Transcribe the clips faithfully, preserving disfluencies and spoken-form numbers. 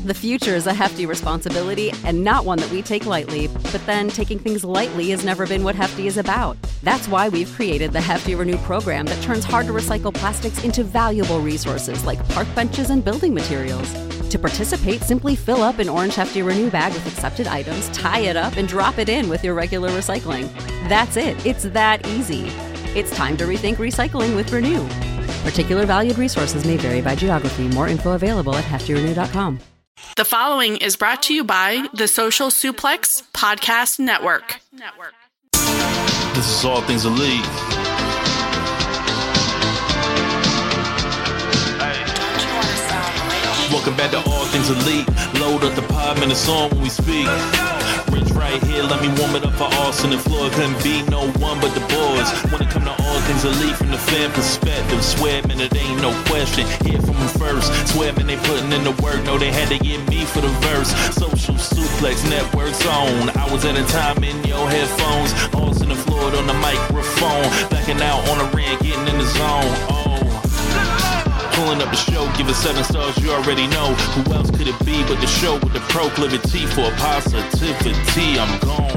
The future is a hefty responsibility and not one that we take lightly, but then taking things lightly has never been what Hefty is about. That's why we've created the Hefty Renew program that turns hard-to-recycle plastics into valuable resources like park benches and building materials. To participate, simply fill up an orange Hefty Renew bag with accepted items, tie it up, and drop it in with your regular recycling. That's it. It's that easy. It's time to rethink recycling with Renew. Particular valued resources may vary by geography. More info available at hefty renew dot com. The following is brought to you by the Social Suplex Podcast Network. This is All Things Elite. Welcome back to All Things Elite. Load up the pod, man, it's on when we speak. Rich right here, let me warm it up for Austin and Floyd. Couldn't be no one but the boys. When it come to All Things Elite from the fan perspective, swear, man, it ain't no question. Hear from them first. Swear, man, they putting in the work. No, they had to get me for the verse. Social Suplex Network's on. Hours at a time in your headphones. Austin and Floyd on the microphone. Backing out on the ring, getting in the zone. Oh. Pulling up the show, give it seven stars, you already know. Who else could it be but the show with the proclivity for positivity? I'm gone.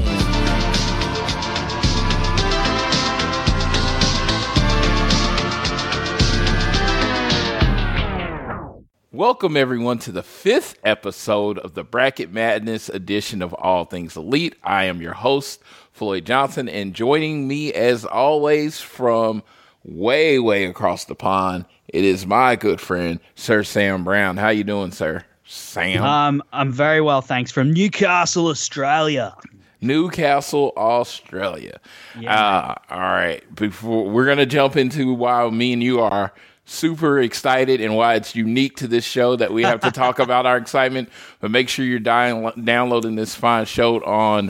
Welcome everyone to the fifth episode of the Bracket Madness edition of All Things Elite. I am your host, Floyd Johnson, and joining me as always from way, way across the pond, it is my good friend, Sir Sam Brown. How you doing, sir? Sam? Um, I'm very well, thanks. From Newcastle, Australia. Newcastle, Australia. Yeah. Uh, all right. Before we're gonna jump into why me and you are super excited and why it's unique to this show that we have to talk about our excitement. But make sure you're dying, downloading this fine show on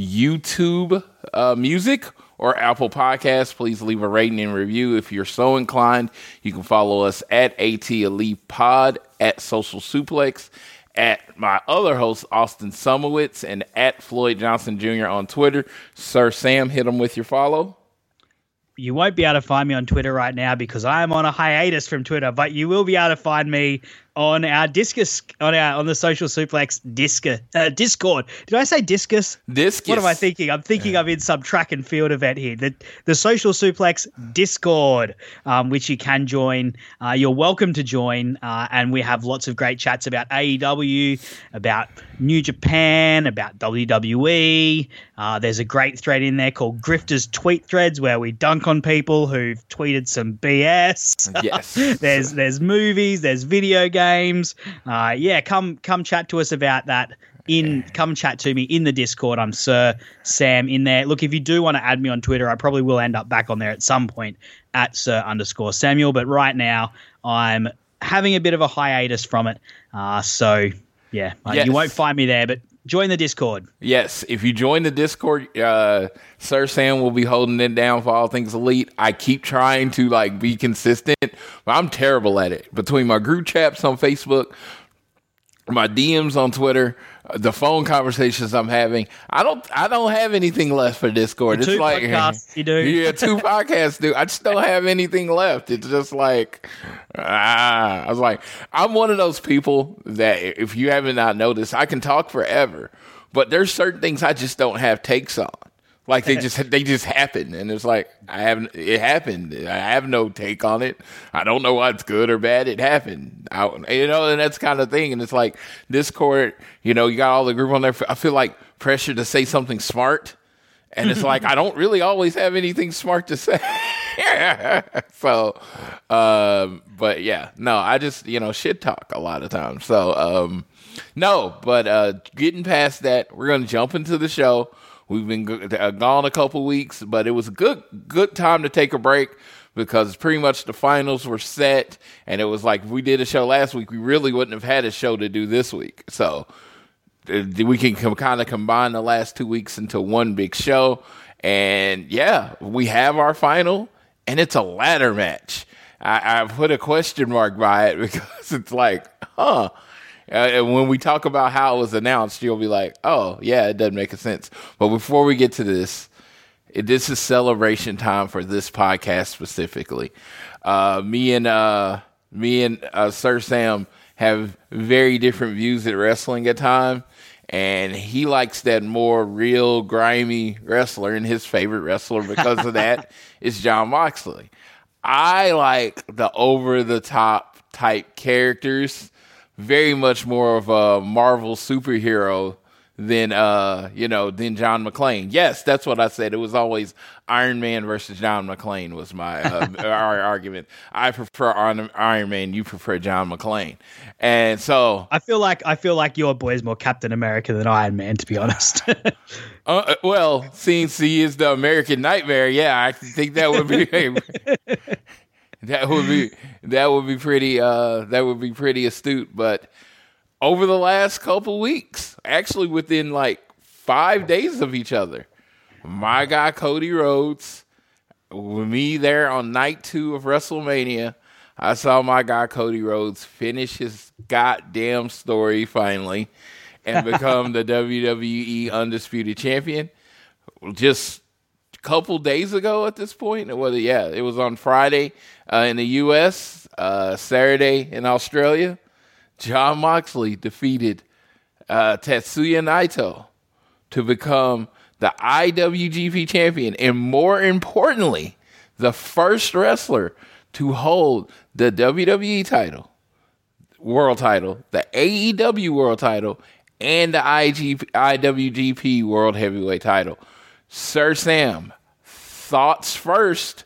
YouTube uh, Music or Apple Podcasts. Please leave a rating and review if you're so inclined. You can follow us at AT Elite Pod, at Social Suplex, at my other host, Austin Sumowitz, and at Floyd Johnson Junior on Twitter. Sir Sam, hit them with your follow. You won't be able to find me on Twitter right now because I am on a hiatus from Twitter, but you will be able to find me on our Discus, on our on the Social Suplex Discus, uh, Discord. Did I say Discus? Discus. What am I thinking? I'm thinking yeah. I'm in some track and field event here. The the Social Suplex Discord, um, which you can join. Uh, you're welcome to join, uh, and we have lots of great chats about A E W, about New Japan, about W W E. Uh, there's a great thread in there called Grifters Tweet Threads where we dunk on people who've tweeted some B S. Yes. there's there's movies, there's video games. Games, uh, yeah, come come chat to us about that. In come chat to me in the Discord. I'm Sir Sam in there. Look, if you do want to add me on Twitter, I probably will end up back on there at some point at Sir underscore Samuel. But right now, I'm having a bit of a hiatus from it. Uh, so yeah, uh, yes. You won't find me there, but join the Discord. Yes, if you join the Discord, uh, Sir Sam will be holding it down for All Things Elite. I keep trying to like be consistent, but I'm terrible at it. Between my group chats on Facebook, my D Ms on Twitter, uh, the phone conversations I'm having, I don't, I don't have anything left for Discord. The two it's like podcasts you do, yeah, two podcasts do. I just don't have anything left. It's just like, ah, I was like, I'm one of those people that if you haven't not noticed, I can talk forever, but there's certain things I just don't have takes on. Like they just they just happen, and it's like I haven't. It happened. I have no take on it. I don't know what's good or bad. It happened. I, you know, and that's kind of thing. And it's like Discord. You know, you got all the group on there. I feel like pressure to say something smart, and it's like I don't really always have anything smart to say. so, um, but yeah, no, I just you know shit talk a lot of times. So, um, no, but uh, getting past that, we're gonna jump into the show. We've been go- uh, gone a couple weeks, but it was a good good time to take a break because pretty much the finals were set, and it was like if we did a show last week, we really wouldn't have had a show to do this week. So uh, we can com- kind of combine the last two weeks into one big show, and yeah, we have our final, and it's a ladder match. I, I put a question mark by it because it's like, huh. Uh, and when we talk about how it was announced, you'll be like, oh, yeah, it doesn't make a sense. But before we get to this, it, this is celebration time for this podcast specifically. Uh, me and uh, me and uh, Sir Sam have very different views at wrestling at times. And he likes that more real, grimy wrestler, and his favorite wrestler because of that is Jon Moxley. I like the over-the-top type characters, very much more of a Marvel superhero than, uh, you know, than John McClane. Yes, that's what I said. It was always Iron Man versus John McClane was my uh, our argument. I prefer Iron Man. You prefer John McClane. And so I feel like I feel like your boy is more Captain America than Iron Man, to be honest. uh, well, since he is the American Nightmare, yeah, I think that would be that would be that would be pretty uh, that would be pretty astute. But over the last couple weeks, actually within like five days of each other, my guy Cody Rhodes, with me there on night two of WrestleMania, I saw my guy Cody Rhodes finish his goddamn story finally and become the W W E Undisputed Champion. Just a couple days ago at this point, well, yeah, it was on Friday uh, in the U S, uh, Saturday in Australia. Jon Moxley defeated uh, Tetsuya Naito to become the I W G P champion, and more importantly, the first wrestler to hold the W W E title, world title, the A E W world title, and the I W G P world heavyweight title. Sir Sam, thoughts first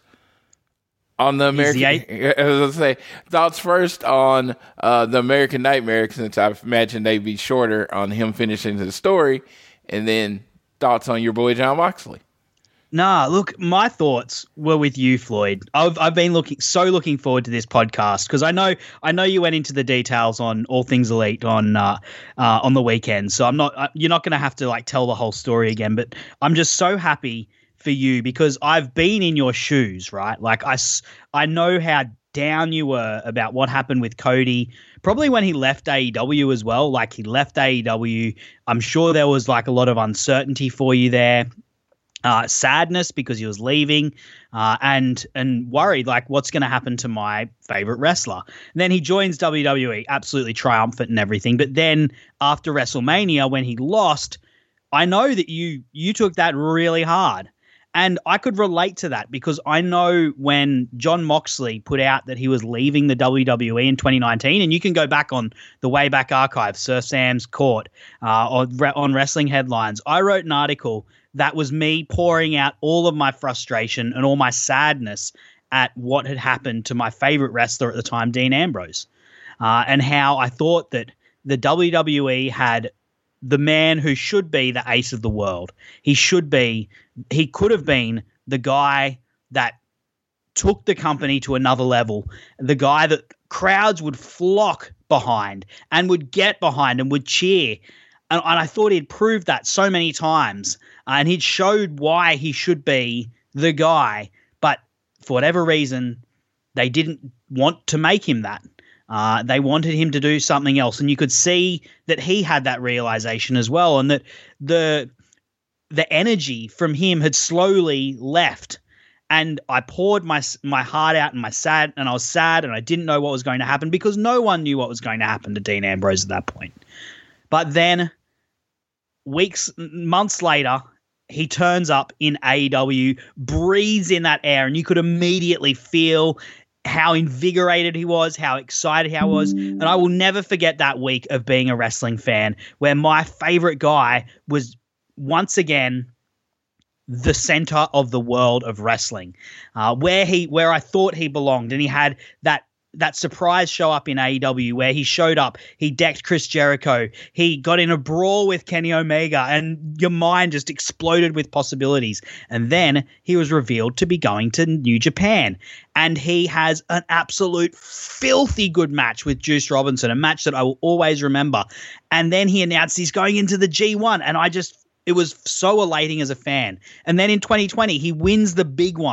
on the American. I was gonna say thoughts first on uh, the American Nightmare, since I imagine they'd be shorter on him finishing the story, and then thoughts on your boy Jon Moxley. Nah, look, my thoughts were with you, Floyd. I've I've been looking so looking forward to this podcast because I know I know you went into the details on All Things Elite on uh, uh, on the weekend, so I'm not you're not going to have to like tell the whole story again. But I'm just so happy for you because I've been in your shoes, right? Like I I know how down you were about what happened with Cody. Probably when he left A E W as well. Like he left A E W. I'm sure there was like a lot of uncertainty for you there. Uh, sadness because he was leaving, uh, and and worried like what's going to happen to my favorite wrestler. And then he joins W W E, absolutely triumphant and everything. But then after WrestleMania, when he lost, I know that you you took that really hard, and I could relate to that because I know when Jon Moxley put out that he was leaving the W W E in twenty nineteen, and you can go back on the Wayback Archive, Sir Sam's Court, uh, on, on Wrestling Headlines. I wrote an article that was me pouring out all of my frustration and all my sadness at what had happened to my favorite wrestler at the time, Dean Ambrose, uh, and how I thought that the W W E had the man who should be the ace of the world. He should be, he could have been the guy that took the company to another level, the guy that crowds would flock behind and would get behind and would cheer. And, and I thought he'd proved that so many times. Uh, and he'd showed why he should be the guy. But for whatever reason, they didn't want to make him that. Uh, they wanted him to do something else. And you could see that he had that realization as well, and that the the energy from him had slowly left. And I poured my my heart out and my sad, and I was sad, and I didn't know what was going to happen because no one knew what was going to happen to Dean Ambrose at that point. But then weeks, months later, he turns up in A E W, breathes in that air, and you could immediately feel how invigorated he was, how excited he was. And I will never forget that week of being a wrestling fan where my favorite guy was once again the center of the world of wrestling, uh, where he, where I thought he belonged. And he had that that surprise show up in A E W where he showed up, he decked Chris Jericho, he got in a brawl with Kenny Omega, and your mind just exploded with possibilities. And then he was revealed to be going to New Japan, and he has an absolute filthy good match with Juice Robinson, a match that I will always remember. And then he announced he's going into the G one, and I just, it was so elating as a fan. And then in twenty twenty, he wins the big one.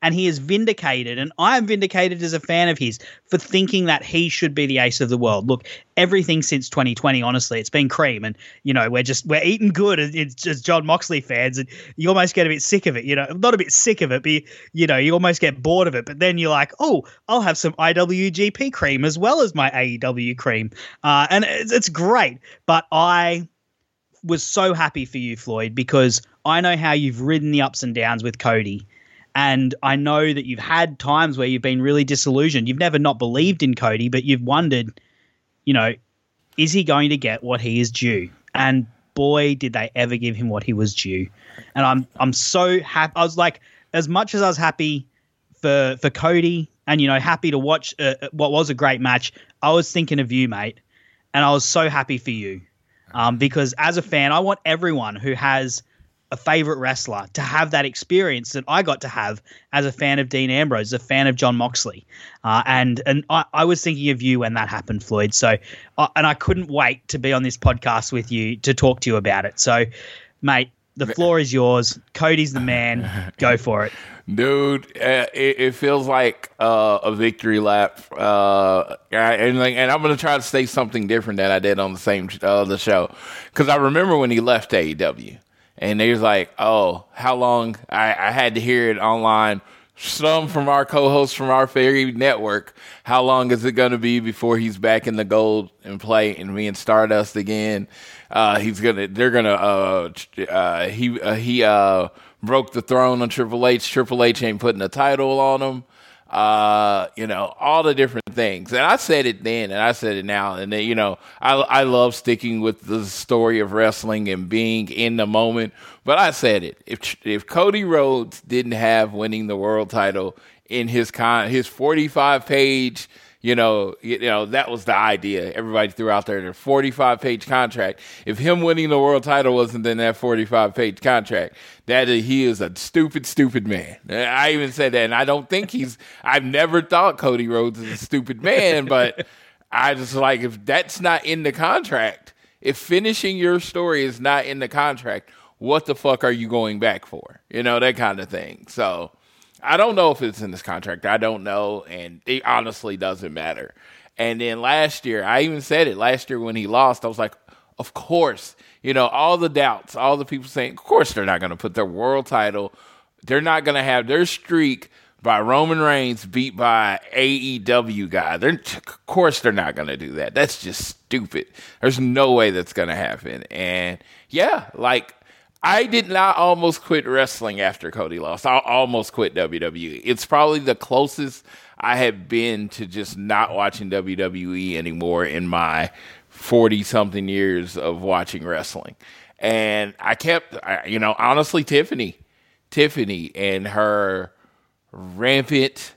and he is vindicated, and I am vindicated as a fan of his for thinking that he should be the ace of the world. Look, everything since twenty twenty, honestly, it's been cream, and you know we're just we're eating good. It's just John Moxley fans, and you almost get a bit sick of it. You know, not a bit sick of it, but you know you almost get bored of it. But then you're like, oh, I'll have some I W G P cream as well as my A E W cream, uh, and it's, it's great. But I was so happy for you, Floyd, because I know how you've ridden the ups and downs with Cody. And I know that you've had times where you've been really disillusioned. You've never not believed in Cody, but you've wondered, you know, is he going to get what he is due? And boy, did they ever give him what he was due. And I'm I'm so happy. I was like, as much as I was happy for for Cody and, you know, happy to watch uh, what was a great match, I was thinking of you, mate. And I was so happy for you. Um, because as a fan, I want everyone who has a favorite wrestler to have that experience that I got to have as a fan of Dean Ambrose, a fan of John Moxley. Uh, and and I, I was thinking of you when that happened, Floyd. So, uh, and I couldn't wait to be on this podcast with you to talk to you about it. So, mate, the floor is yours. Cody's the man. Go for it. Dude, uh, it, it feels like uh, a victory lap, uh, and like, and I'm gonna try to say something different than I did on the same uh, the show, because I remember when he left A E W, and they was like, "Oh, how long?" I, I had to hear it online. Some from our co-hosts from our very network. How long is it gonna be before he's back in the gold and play and being Stardust again? Uh, he's gonna. They're gonna. Uh, uh, he. Uh, he. Uh, broke the throne on Triple H. Triple H ain't putting a title on him. Uh, you know, all the different things. And I said it then, and I said it now. And then, you know, I I love sticking with the story of wrestling and being in the moment. But I said it. If if Cody Rhodes didn't have winning the world title in his con his forty-five page, you know, you know, that was the idea. Everybody threw out there their forty-five page contract. If him winning the world title wasn't in that forty-five page contract, that is, he is a stupid, stupid man. I even said that, and I don't think he's. I've never thought Cody Rhodes is a stupid man, but I just like, if that's not in the contract, if finishing your story is not in the contract, what the fuck are you going back for? You know, that kind of thing. So I don't know if it's in this contract. I don't know, and it honestly doesn't matter. And then last year, I even said it, last year when he lost, I was like, of course, you know, all the doubts, all the people saying, of course they're not going to put their world title, they're not going to have their streak by Roman Reigns beat by A E W guy. They're, of course they're not going to do that. That's just stupid. There's no way that's going to happen. And yeah, like, I did not almost quit wrestling after Cody lost. I almost quit W W E. It's probably the closest I have been to just not watching W W E anymore in my forty-something years of watching wrestling. And I kept, you know, honestly, Tiffany, Tiffany and her rampant,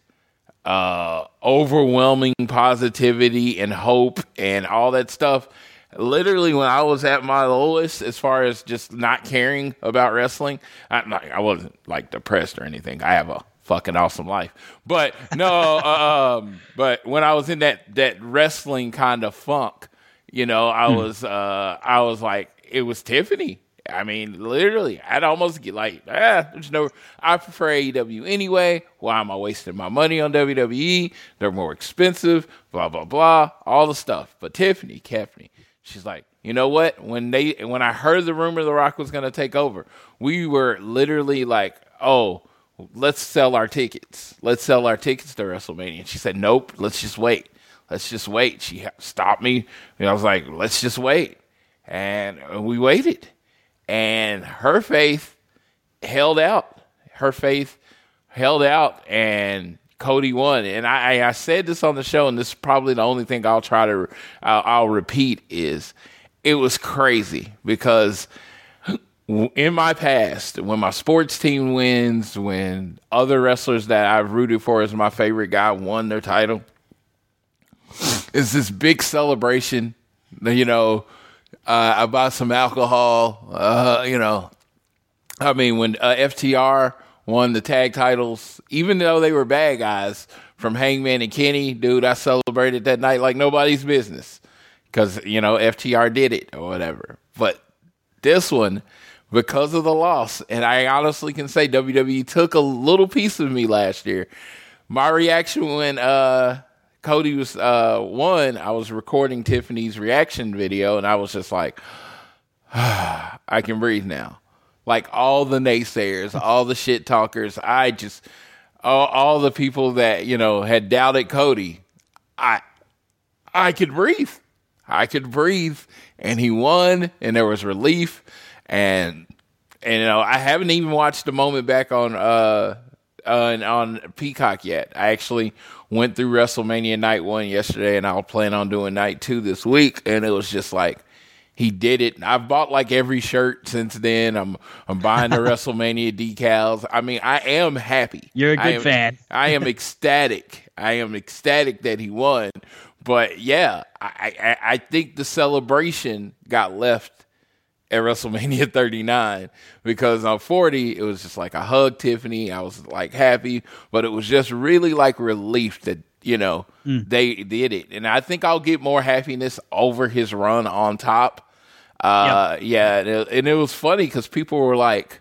uh, overwhelming positivity and hope and all that stuff. Literally, when I was at my lowest, as far as just not caring about wrestling, I, I wasn't like depressed or anything. I have a fucking awesome life, but no. um, but when I was in that that wrestling kind of funk, you know, I hmm. was uh, I was like, it was Tiffany. I mean, literally, I'd almost get like, ah, there's no. I prefer A E W anyway. Why am I wasting my money on W W E? They're more expensive. Blah blah blah. All the stuff. But Tiffany kept me. She's like, you know what? When they when I heard the rumor The Rock was going to take over, we were literally like, oh, let's sell our tickets. Let's sell our tickets to WrestleMania. And she said, nope, let's just wait. Let's just wait. She stopped me. And I was like, let's just wait. And we waited. And her faith held out. Her faith held out, and Cody won. And I, I said this on the show, and this is probably the only thing I'll try to, I'll, I'll repeat is it was crazy because in my past, when my sports team wins, when other wrestlers that I've rooted for as my favorite guy won their title, it's this big celebration, you know, uh, I buy some alcohol, uh, you know, I mean, when uh, F T R won the tag titles, even though they were bad guys from Hangman and Kenny, dude, I celebrated that night like nobody's business because, you know, F T R did it or whatever. But this one, because of the loss. And I honestly can say W W E took a little piece of me last year. My reaction when uh, Cody was uh, won, I was recording Tiffany's reaction video, and I was just like, ah, I can breathe now. Like all the naysayers, all the shit talkers, I just, all, all the people that, you know, had doubted Cody, I, I could breathe. I could breathe, and he won, and there was relief, and, and you know, I haven't even watched the moment back on, uh, on, on Peacock yet. I actually went through WrestleMania night one yesterday, and I'll plan on doing night two this week, and it was just like, he did it. I've bought like every shirt since then. I'm I'm buying the WrestleMania decals. I mean, I am happy. You're a good I am, fan. I am ecstatic. I am ecstatic that he won. But yeah, I, I, I think the celebration got left at WrestleMania thirty-nine because on forty, it was just like I hugged Tiffany. I was like happy, but it was just really like relief that, you know, mm. they did it. And I think I'll get more happiness over his run on top. Uh, yep. Yeah, and it, and it was funny because people were like,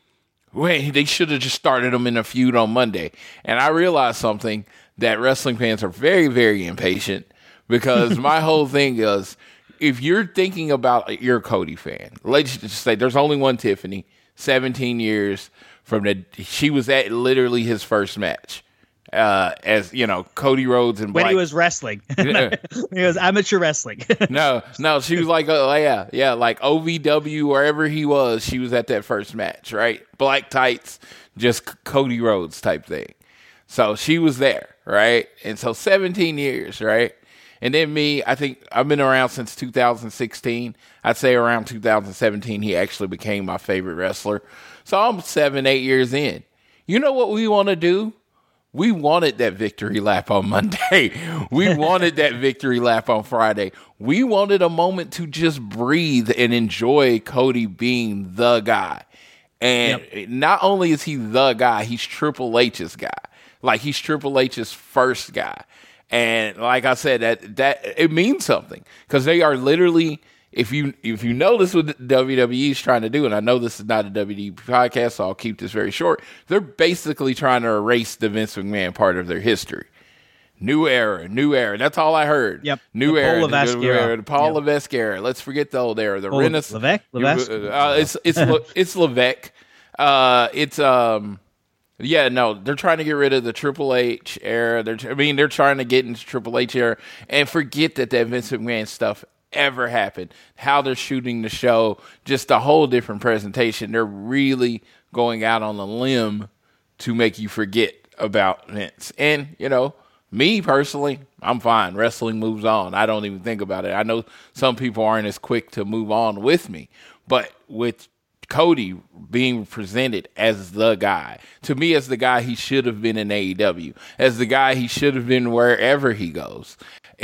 wait, they should have just started him in a feud on Monday. And I realized something, that wrestling fans are very, very impatient because my whole thing is, if you're thinking about, you're a Cody fan, let's just say there's only one Tiffany, seventeen years from the, she was at literally his first match. Uh, as you know, Cody Rhodes and when Black. he was wrestling, Yeah. He was amateur wrestling. no, no, she was like, oh yeah, yeah, like O V W, wherever he was, she was at that first match, right? Black tights, just Cody Rhodes type thing. So she was there, right? And so seventeen years, right? And then me, I think I've been around since two thousand sixteen. I'd say around two thousand seventeen, he actually became my favorite wrestler. So I'm seven, eight years in. You know what we want to do? We wanted that victory lap on Monday. We wanted that victory lap on Friday. We wanted a moment to just breathe and enjoy Cody being the guy. And yep. Not only is he the guy, he's Triple H's guy. Like, he's Triple H's first guy. And like I said, that that it means something because they are literally, if you if you notice what W W E is trying to do, and I know this is not a W W E podcast, so I'll keep this very short, they're basically trying to erase the Vince McMahon part of their history. New era, new era. That's all I heard. Yep. New the era. Paul Levesque the, era. The Paul yep. Levesque era. Let's forget the old era. The Paul Renaissance. Levesque? Levesque? Uh, it's it's it's Levesque. Uh, it's um. Yeah, no, they're trying to get rid of the Triple H era. They're, I mean, they're trying to get into Triple H era and forget that that Vince McMahon stuff ever happened. How they're shooting the show, just a whole different presentation. They're really going out on a limb to make you forget about Vince. And, you know, me personally, I'm fine. Wrestling moves on. I don't even think about it. I know some people aren't as quick to move on with me, but with Cody being presented as the guy, to me, as the guy he should have been in A E W, as the guy he should have been wherever he goes.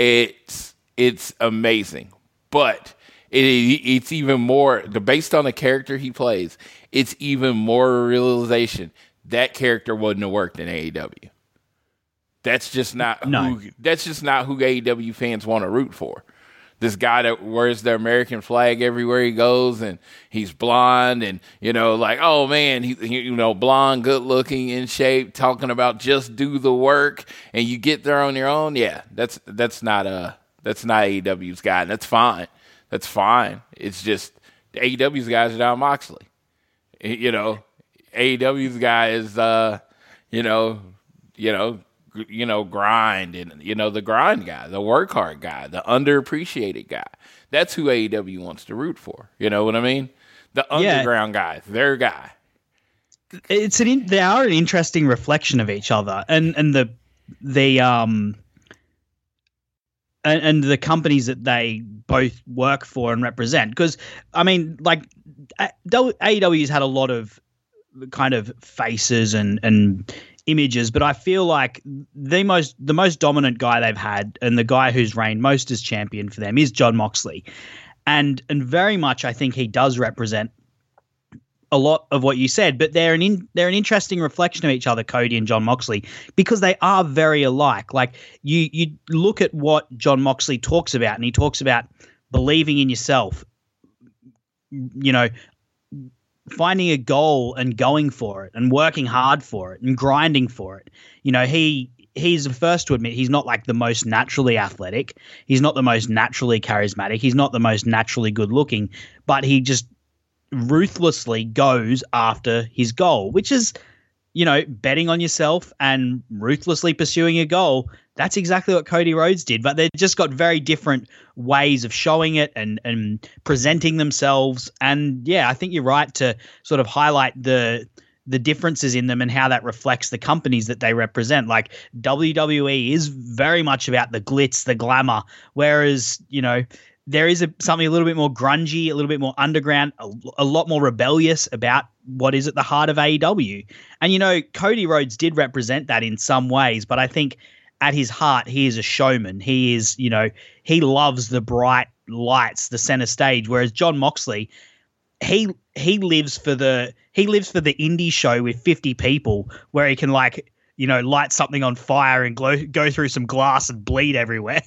It's it's amazing, but it, it's even more based on the character he plays. It's even more realization that character wouldn't have worked in A E W. That's just not no. who. That's just not who A E W fans want to root for. This guy that wears the American flag everywhere he goes, and he's blonde, and, you know, like, oh, man, he, he you know, blonde, good-looking, in shape, talking about just do the work, and you get there on your own. Yeah, that's that's not a that's not A E W's guy. That's fine. That's fine. It's just A E W's guy is Jon Moxley. You know, A E W's guy is, uh, you know, you know. you know, grind and, you know, the grind guy, the work hard guy, the underappreciated guy. That's who A E W wants to root for. You know what I mean? The underground yeah. guy, their guy. It's an in, they are an interesting reflection of each other, and and the the um and, and the companies that they both work for and represent. Because I mean, like A E W's had a lot of kind of faces and and images, but I feel like the most the most dominant guy they've had, and the guy who's reigned most as champion for them, is Jon Moxley, and and very much I think he does represent a lot of what you said. But they're an in, they're an interesting reflection of each other, Cody and Jon Moxley, because they are very alike. Like you you look at what Jon Moxley talks about, and he talks about believing in yourself, you know, finding a goal and going for it and working hard for it and grinding for it. You know, he he's the first to admit he's not like the most naturally athletic. He's not the most naturally charismatic. He's not the most naturally good looking, but he just ruthlessly goes after his goal, which is, you know, betting on yourself and ruthlessly pursuing a goal. That's exactly what Cody Rhodes did, but they've just got very different ways of showing it and, and presenting themselves. And yeah, I think you're right to sort of highlight the the differences in them and how that reflects the companies that they represent. Like W W E is very much about the glitz, the glamour, whereas, you know, there is a, something a little bit more grungy, a little bit more underground, a, a lot more rebellious about what is at the heart of A E W. And, you know, Cody Rhodes did represent that in some ways, but I think at his heart, he is a showman. He is, you know, he loves the bright lights, the center stage, whereas Jon Moxley, he he lives for the he lives for the indie show with fifty people where he can, like, you know, light something on fire and glow, go through some glass and bleed everywhere.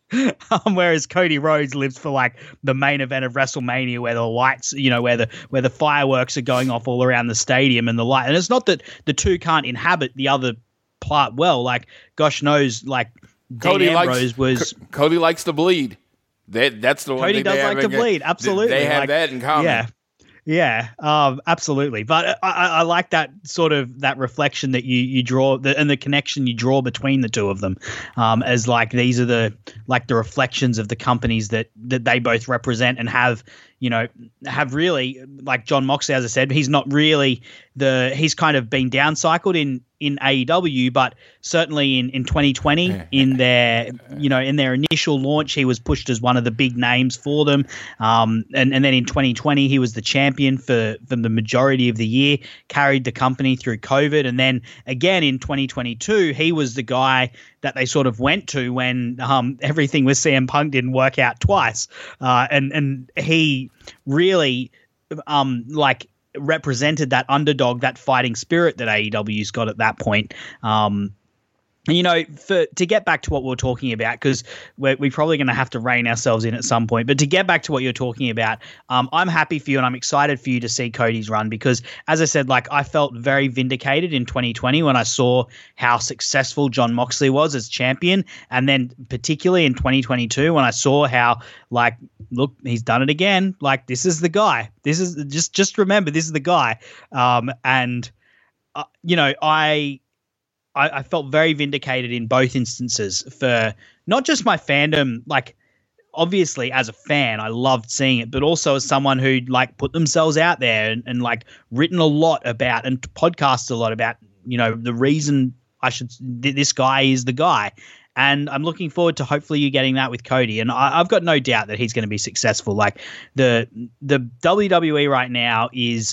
um, whereas Cody Rhodes lives for like the main event of WrestleMania where the lights, you know, where the where the fireworks are going off all around the stadium and the light. And it's not that the two can't inhabit the other part well. Like, gosh knows, like Cody Dean Ambrose likes, was. C- Cody likes to bleed. That that's the one. Cody thing does like to bleed. Absolutely, they have like, that in common. Yeah. Yeah, um, absolutely. But I, I, I like that sort of that reflection that you you draw the, and the connection you draw between the two of them, um, as like these are the like the reflections of the companies that that they both represent and have, you know, have really, like Jon Moxley, as I said, he's not really the he's kind of been downcycled in in A E W, but certainly in, in twenty twenty, in their you know in their initial launch, he was pushed as one of the big names for them. Um, and and then in twenty twenty, he was the champion for for the majority of the year, carried the company through COVID, and then again in twenty twenty-two, he was the guy that they sort of went to when um, everything with C M Punk didn't work out twice, uh, and and he really um like. represented that underdog, that fighting spirit that A E W's got at that point. Um, and, you know, for to get back to what we we're talking about, because we're, we're probably going to have to rein ourselves in at some point, but to get back to what you're talking about, um, I'm happy for you and I'm excited for you to see Cody's run because, as I said, like I felt very vindicated in twenty twenty when I saw how successful Jon Moxley was as champion, and then particularly in twenty twenty-two when I saw how, like, look, he's done it again. Like, this is the guy. This is just just remember, this is the guy. Um, and uh, you know, I. I, I felt very vindicated in both instances for not just my fandom, like obviously as a fan, I loved seeing it, but also as someone who like put themselves out there and, and like written a lot about and podcasted a lot about, you know, the reason I should, this guy is the guy. And I'm looking forward to hopefully you getting that with Cody. And I, I've got no doubt that he's going to be successful. Like the, the W W E right now is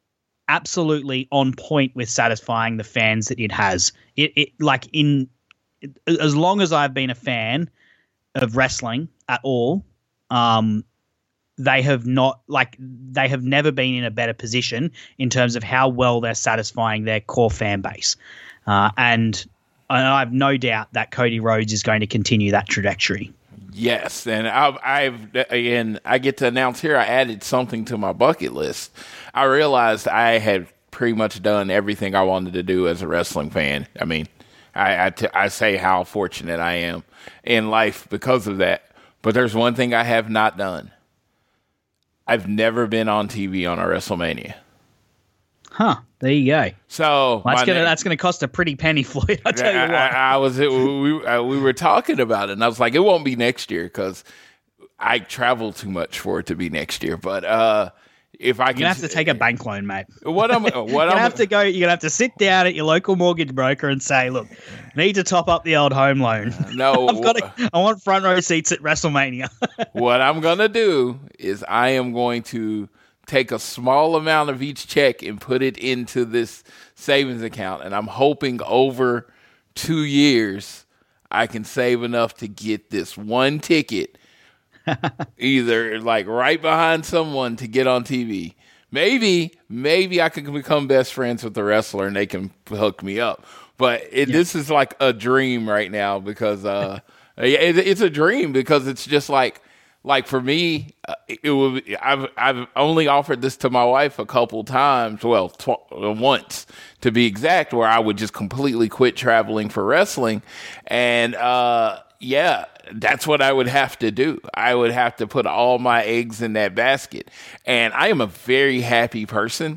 absolutely on point with satisfying the fans that it has. It, it like in as long as I've been a fan of wrestling at all, um, they have not like they have never been in a better position in terms of how well they're satisfying their core fan base, uh, and, and I have no doubt that Cody Rhodes is going to continue that trajectory. Yes, and I've, I've and I get to announce here I added something to my bucket list. I realized I had pretty much done everything I wanted to do as a wrestling fan. I mean, I I, t- I say how fortunate I am in life because of that. But there's one thing I have not done. I've never been on T V on a WrestleMania. Huh. There you go. So well, that's gonna name, that's gonna cost a pretty penny, Floyd. I tell you what. I, I, I was we we were talking about it, and I was like, it won't be next year because I travel too much for it to be next year. But uh, if I can, you're gonna have to take a bank loan, mate. What I'm what you're I'm gonna have to go. You're gonna have to sit down at your local mortgage broker and say, look, need to top up the old home loan. No, I've got to, I want front row seats at WrestleMania. What I'm gonna do is I am going to take a small amount of each check and put it into this savings account. And I'm hoping over two years I can save enough to get this one ticket, either like right behind someone to get on T V. Maybe, maybe I can become best friends with the wrestler and they can hook me up. But it, yeah. This is like a dream right now because uh, it, it's a dream because it's just like, like for me, uh, it would. I've I've only offered this to my wife a couple times. Well, tw- once to be exact, where I would just completely quit traveling for wrestling, and uh, yeah, that's what I would have to do. I would have to put all my eggs in that basket, and I am a very happy person.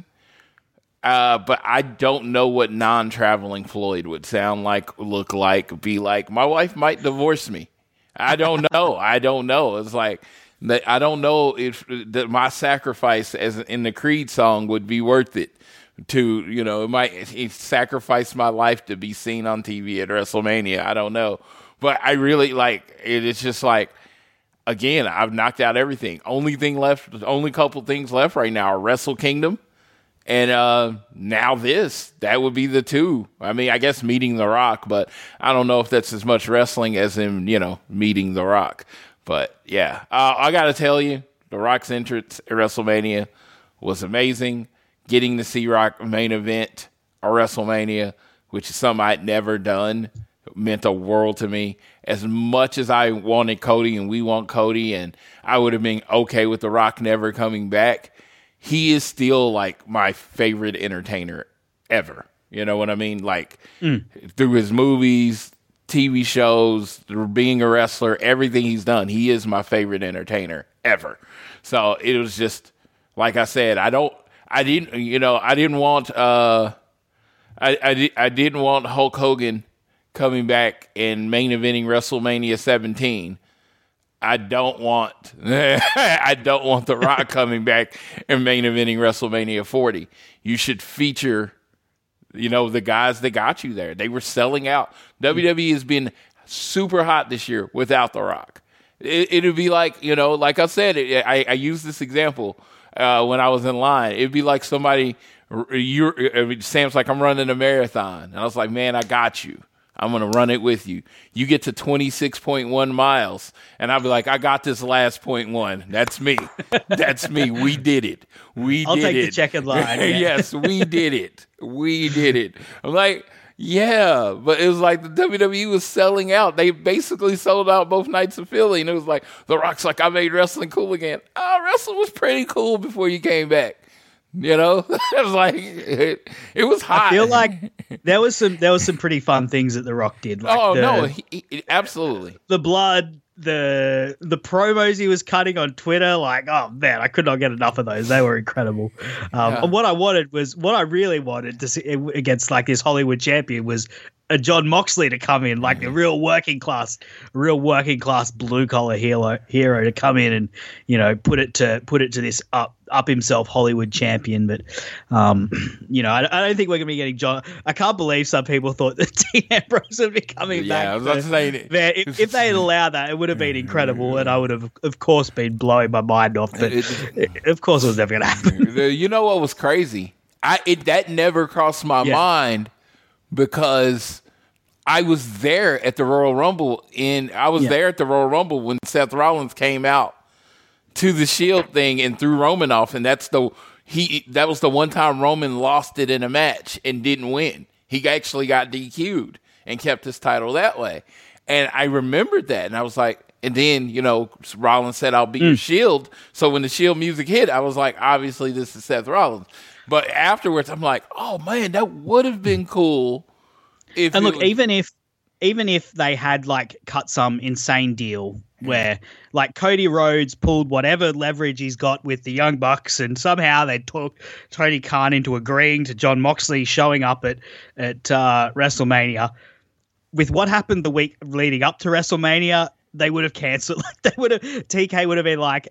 Uh, but I don't know what non-traveling Floyd would sound like, look like, be like. My wife might divorce me. I don't know. I don't know. It's like I don't know if that my sacrifice, as in the Creed song, would be worth it. To you know, it might it sacrifice my life to be seen on T V at WrestleMania. I don't know, but I really like it. It's just like again, I've knocked out everything. Only thing left, only couple things left right now are Wrestle Kingdom. And uh, now this, that would be the two. I mean, I guess meeting The Rock, but I don't know if that's as much wrestling as him, you know, meeting The Rock. But yeah, uh, I got to tell you, The Rock's entrance at WrestleMania was amazing. Getting to see Rock main event at WrestleMania, which is something I'd never done, meant a world to me. As much as I wanted Cody and we want Cody, and I would have been okay with The Rock never coming back, he is still like my favorite entertainer ever. You know what I mean? Like mm. through his movies, T V shows, being a wrestler, everything he's done, he is my favorite entertainer ever. So it was just, like I said, I don't, I didn't, you know, I didn't want, uh, I, I, I didn't want Hulk Hogan coming back and main eventing WrestleMania seventeen. I don't want I don't want The Rock coming back and main eventing WrestleMania forty. You should feature, you know, the guys that got you there. They were selling out. W W E has been super hot this year without The Rock. It, it'd be like, you know, like I said, it, I, I used this example uh, when I was in line. It'd be like somebody, you're, Sam's like, I'm running a marathon. And I was like, man, I got you. I'm going to run it with you. You get to twenty-six point one miles, and I'll be like, I got this last point one. That's me. That's me. We did it. We I'll did it. I'll take the checkered line. Yeah. Yes, we did it. We did it. I'm like, yeah, but it was like the W W E was selling out. They basically sold out both nights of Philly, and it was like, The Rock's like, I made wrestling cool again. Oh, wrestling was pretty cool before you came back. You know, it was like it, it was hot. I feel like there was some there was some pretty fun things that The Rock did. Like oh the, no, he, he, absolutely. The blood, the the promos he was cutting on Twitter, like oh man, I could not get enough of those. They were incredible. Um, yeah. And what I wanted was what I really wanted to see against like this Hollywood champion was a John Moxley to come in, like a real working class, real working class blue collar hero hero to come in and you know put it to put it to this up up himself Hollywood champion. But um, you know, I, I don't think we're gonna be getting John. I can't believe some people thought that Dean Ambrose would be coming yeah, back. I was about to say, man, if, if they had allowed that, it would have been incredible, and I would have, of course, been blowing my mind off. But it, of course, it was never gonna happen. You know what was crazy? I it that never crossed my yeah. mind. Because I was there at the Royal Rumble in I was yeah. there at the Royal Rumble when Seth Rollins came out to the Shield thing and threw Roman off, and that's the he that was the one time Roman lost it in a match and didn't win. He actually got D Q'd and kept his title that way. And I remembered that, and I was like, and then, you know, Rollins said, I'll beat mm. your Shield. So when the Shield music hit, I was like, obviously this is Seth Rollins. But afterwards, I'm like, oh, man, that would have been cool. If and look, was- even if even if they had, like, cut some insane deal where, like, Cody Rhodes pulled whatever leverage he's got with the Young Bucks and somehow they talked Tony Khan into agreeing to John Moxley showing up at, at uh, WrestleMania, with what happened the week leading up to WrestleMania, they would have cancelled. Like, they would have, T K would have been like,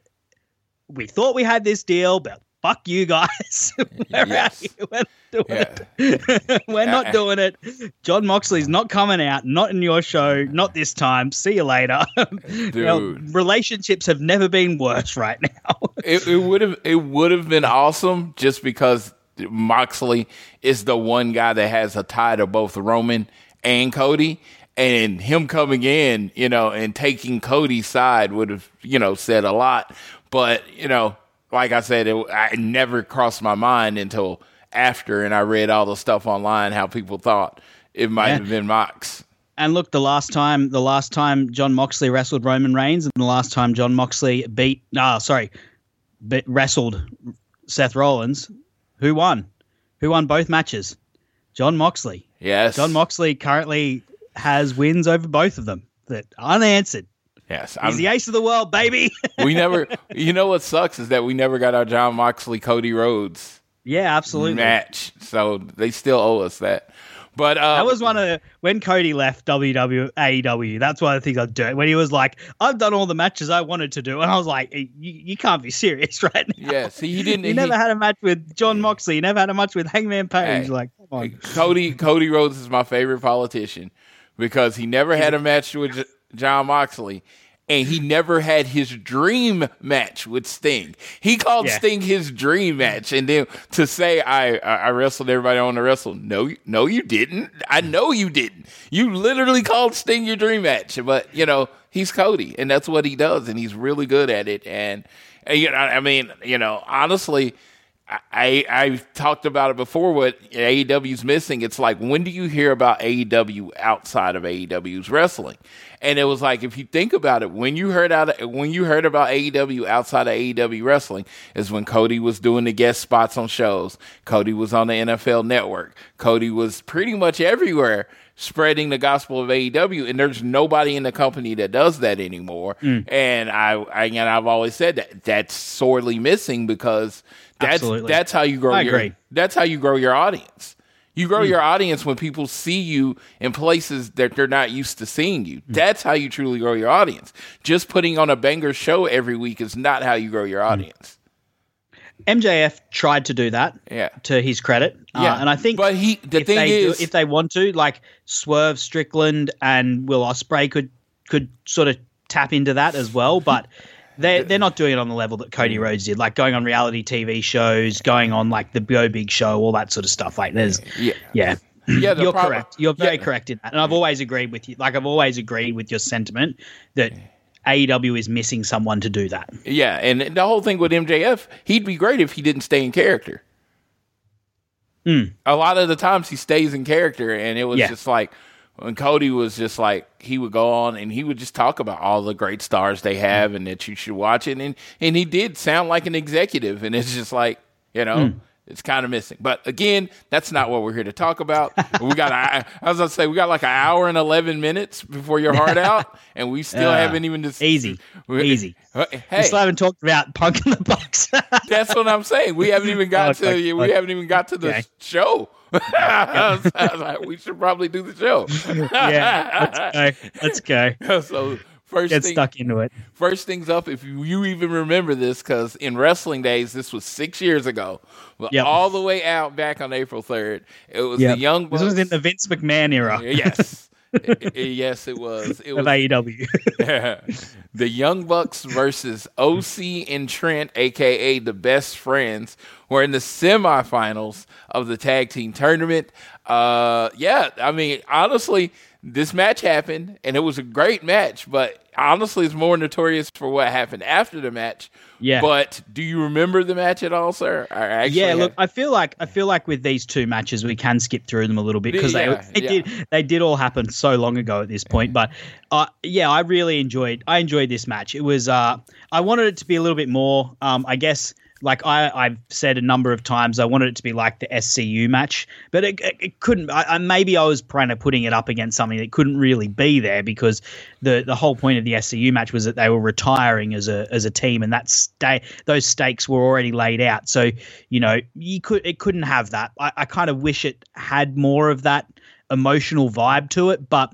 we thought we had this deal, but fuck you guys. We're yes. out here. We're not doing yeah. it. We're not doing it. John Moxley's not coming out, not in your show, not this time. See you later. Dude. Well, relationships have never been worse right now. it it would have it would have been awesome just because Moxley is the one guy that has a tie to both Roman and Cody. And him coming in, you know, and taking Cody's side would have, you know, said a lot. But, you know, like I said, it, I never crossed my mind until after, and I read all the stuff online how people thought it might yeah. have been Mox. And look, the last time, the last time John Moxley wrestled Roman Reigns, and the last time John Moxley beat, no, sorry, beat, wrestled Seth Rollins, who won? Who won both matches? John Moxley. Yes. John Moxley currently has wins over both of them that unanswered. Yes. He's I'm, the ace of the world, baby. we never, you know what sucks is that we never got our John Moxley, Cody Rhodes Yeah, absolutely. match. So they still owe us that. But uh, that was one of the, when Cody left W W E, A E W, that's one of the things I'd do. When he was like, I've done all the matches I wanted to do. And I was like, you, you can't be serious right now. Yeah, see, he didn't. You he, never had a match with John Moxley. You never had a match with Hangman Page. Hey, like, come on. Cody, Cody Rhodes is my favorite politician because he never had a match with J- John Moxley. And he never had his dream match with Sting. He called Yeah. Sting his dream match. And then to say, I I wrestled everybody on the wrestle. No, no, you didn't. I know you didn't. You literally called Sting your dream match. But, you know, he's Cody. And that's what he does. And he's really good at it. And, and you know, I mean, you know, honestly, I, I've talked about it before. What A E W's missing, it's like, when do you hear about A E W outside of A E W's wrestling? And it was like, if you think about it, when you heard out when you heard about A E W outside of A E W wrestling, is when Cody was doing the guest spots on shows. Cody was on the N F L Network. Cody was pretty much everywhere spreading the gospel of A E W, and there's nobody in the company that does that anymore. Mm. And I, I, and I've always said that that's sorely missing because that's Absolutely. that's how you grow. I your, agree. That's how you grow your audience. You grow mm. your audience when people see you in places that they're not used to seeing you. Mm. That's how you truly grow your audience. Just putting on a banger show every week is not how you grow your audience. M J F tried to do that. Yeah. To his credit. Yeah. Uh, and I think but he the if thing they is do, if they want to, like Swerve Strickland and Will Ospreay could could sort of tap into that as well, but they they're not doing it on the level that Cody Rhodes did, like going on reality T V shows, going on like the Go Big Show, all that sort of stuff. Like there's yeah. Yeah. Yeah, You're problem, correct. You're very yeah. correct in that. And I've always agreed with you. Like I've always agreed with your sentiment that A E W is missing someone to do that. Yeah, and the whole thing with M J F, he'd be great if he didn't stay in character. Mm. A lot of the times he stays in character, and it was Yeah. just like when Cody was just like, he would go on and he would just talk about all the great stars they have mm. and that you should watch it. And, and he did sound like an executive, and it's just like, you know, mm. it's kind of missing. But again, that's not what we're here to talk about. we got, I, I was going to say, we got like an hour and eleven minutes before your heart out, and we still uh, haven't even just easy, easy. Hey, we still haven't talked about Punk in the Bucks. That's what I'm saying. We haven't even got oh, to like, we haven't even got to the okay. show. I was, I was like, we should probably do the show. Yeah, let's go. Let's go. So first, get thing, stuck into it. First things up, if you, you even remember this, because in wrestling days, this was six years ago, but yep. all the way out back on April third, it was yep. the Young Bucks. This was in the Vince McMahon era. Yes. it, it, yes, it was. It was of A E W. The Young Bucks versus O C and Trent, a k a the Best Friends, were in the semifinals of the tag team tournament. Uh, yeah, I mean, honestly, this match happened, and it was a great match, but honestly, it's more notorious for what happened after the match. Yeah. But do you remember the match at all, sir? I actually yeah, have... look, I feel like I feel like with these two matches, we can skip through them a little bit because yeah, they, they yeah. did they did all happen so long ago at this point. But uh, yeah, I really enjoyed I enjoyed this match. It was uh, I wanted it to be a little bit more, um, I guess. Like I, I've said a number of times, I wanted it to be like the S C U match, but it, it, it couldn't. I, I, maybe I was kind of putting it up against something that couldn't really be there because the, the whole point of the S C U match was that they were retiring as a as a team, and that sta- those stakes were already laid out. So you know, you could it couldn't have that. I, I kind of wish it had more of that emotional vibe to it, but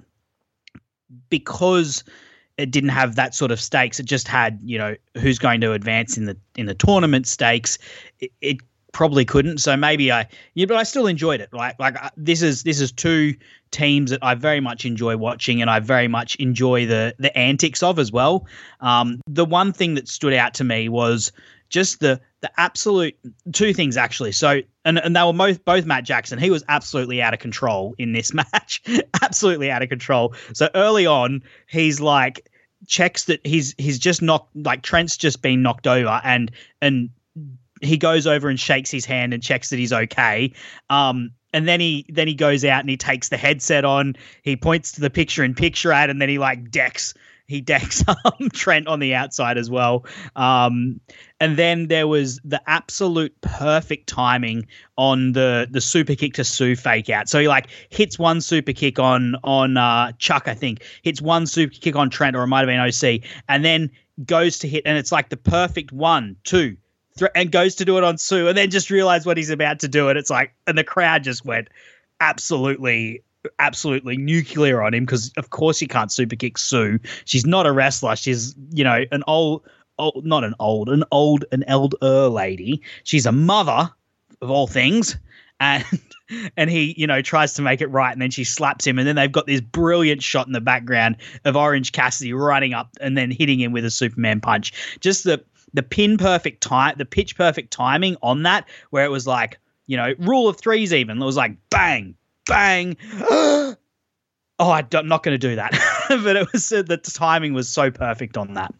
because it didn't have that sort of stakes. It just had, you know, who's going to advance in the in the tournament stakes. It, it probably couldn't. So maybe I, yeah, but I still enjoyed it. Like, like this is this is two teams that I very much enjoy watching, and I very much enjoy the the antics of as well. Um, the one thing that stood out to me was just the the absolute two things actually. So and and they were both both Matt Jackson. He was absolutely out of control in this match, absolutely out of control. So early on, he's like checks that he's he's just knocked like Trent's just been knocked over, and and he goes over and shakes his hand and checks that he's okay. Um, and then he then he goes out and he takes the headset on. He points to the picture-in-picture ad, and then he like decks he decks um, Trent on the outside as well. Um, and then there was the absolute perfect timing on the the super kick to Sue fake out. So he like hits one super kick on on uh, Chuck, I think, hits one super kick on Trent, or it might have been O C, and then goes to hit, and it's like the perfect one, two, three, and goes to do it on Sue, and then just realized what he's about to do, and it's like, and the crowd just went absolutely. absolutely nuclear on him, because of course you can't super kick Sue. She's not a wrestler. She's, you know, an old, old not an old, an old, an elder lady. She's a mother of all things. And, and he, you know, tries to make it right. And then she slaps him. And then they've got this brilliant shot in the background of Orange Cassidy running up and then hitting him with a Superman punch. Just the, the pin perfect time, the pitch perfect timing on that, where it was like, you know, rule of threes even. It was like bang, bang. Oh, I am not going to do that. But it was uh, the timing was so perfect on that.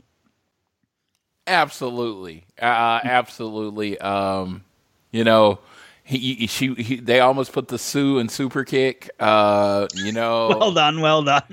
Absolutely, uh, absolutely. Um, you know, he, he she he, they almost put the Sue and super kick. Uh, you know, well done, well done.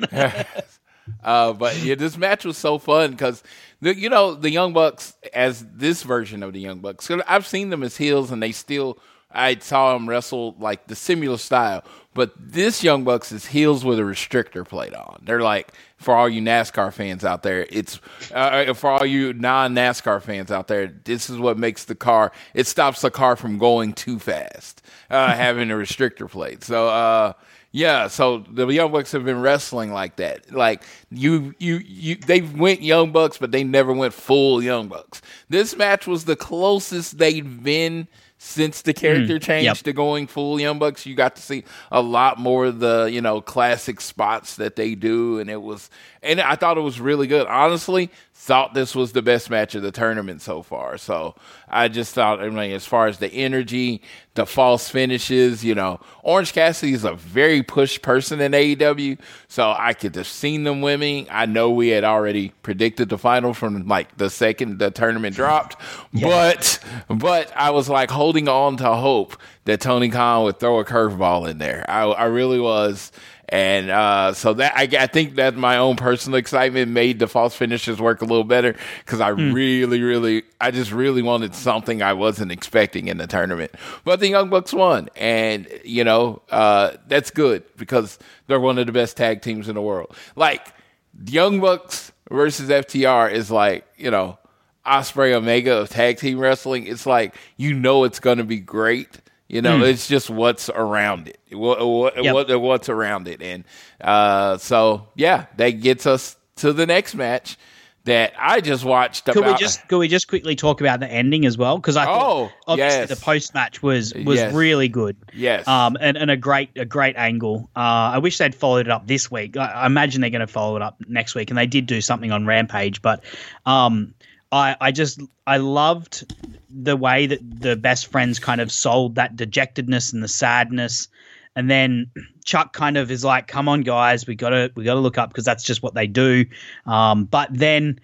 uh, but yeah, this match was so fun because the you know the Young Bucks, as this version of the Young Bucks. 'Cause I've seen them as heels, and they still. I saw them wrestle like the similar style, but this Young Bucks is heels with a restrictor plate on. They're like, for all you NASCAR fans out there, it's uh, for all you non-NASCAR fans out there, this is what makes the car, it stops the car from going too fast, uh, having a restrictor plate. So, uh, yeah, so the Young Bucks have been wrestling like that. Like you, you, you, they went Young Bucks, but they never went full Young Bucks. This match was the closest they've been since the character mm, changed yep. to going full Young Bucks. You got to see a lot more of the, you know, classic spots that they do. And it was, and I thought it was really good. Honestly, thought this was the best match of the tournament so far. So I just thought, I mean, as far as the energy, the false finishes, you know, Orange Cassidy is a very pushed person in A E W. So I could have seen them winning. I know we had already predicted the final from like the second the tournament dropped, yeah. but, but I was like holding on to hope that Tony Khan would throw a curveball in there. I, I really was. And uh, so that I, I think that my own personal excitement made the false finishes work a little better because I mm. really, really, I just really wanted something I wasn't expecting in the tournament. But the Young Bucks won, and you know uh, that's good because they're one of the best tag teams in the world. Like Young Bucks versus F T R is like, you know, Ospreay Omega of tag team wrestling. It's like, you know, it's going to be great. You know, mm. it's just what's around it, what, what, yep. what what's around it. And uh, so, yeah, that gets us to the next match that I just watched. Could about, we just could we just quickly talk about the ending as well? Because I thought oh, obviously yes. the post match was was yes. really good. Yes, um, and, and a great a great angle. Uh, I wish they'd followed it up this week. I, I imagine they're going to follow it up next week, and they did do something on Rampage, but. Um, I, I just I loved the way that the best friends kind of sold that dejectedness and the sadness, and then Chuck kind of is like, "Come on, guys, we gotta we gotta look up because that's just what they do." Um, but then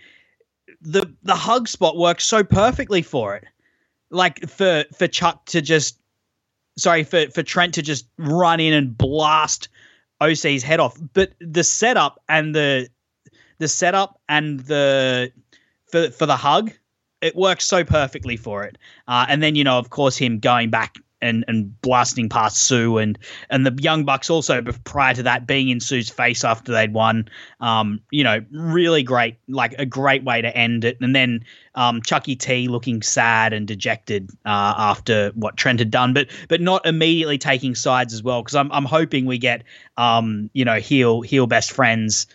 the the hug spot works so perfectly for it, like for for Chuck to just sorry for for Trent to just run in and blast O C's head off, but the setup and the the setup and the For, for the hug, it works so perfectly for it. Uh, and then, you know, of course, him going back and, and blasting past Sue and and the Young Bucks also prior to that being in Sue's face after they'd won. Um, you know, really great, like a great way to end it. And then um, Chucky T looking sad and dejected uh, after what Trent had done, but but not immediately taking sides as well, because I'm I'm hoping we get um, you know heel heel best friends,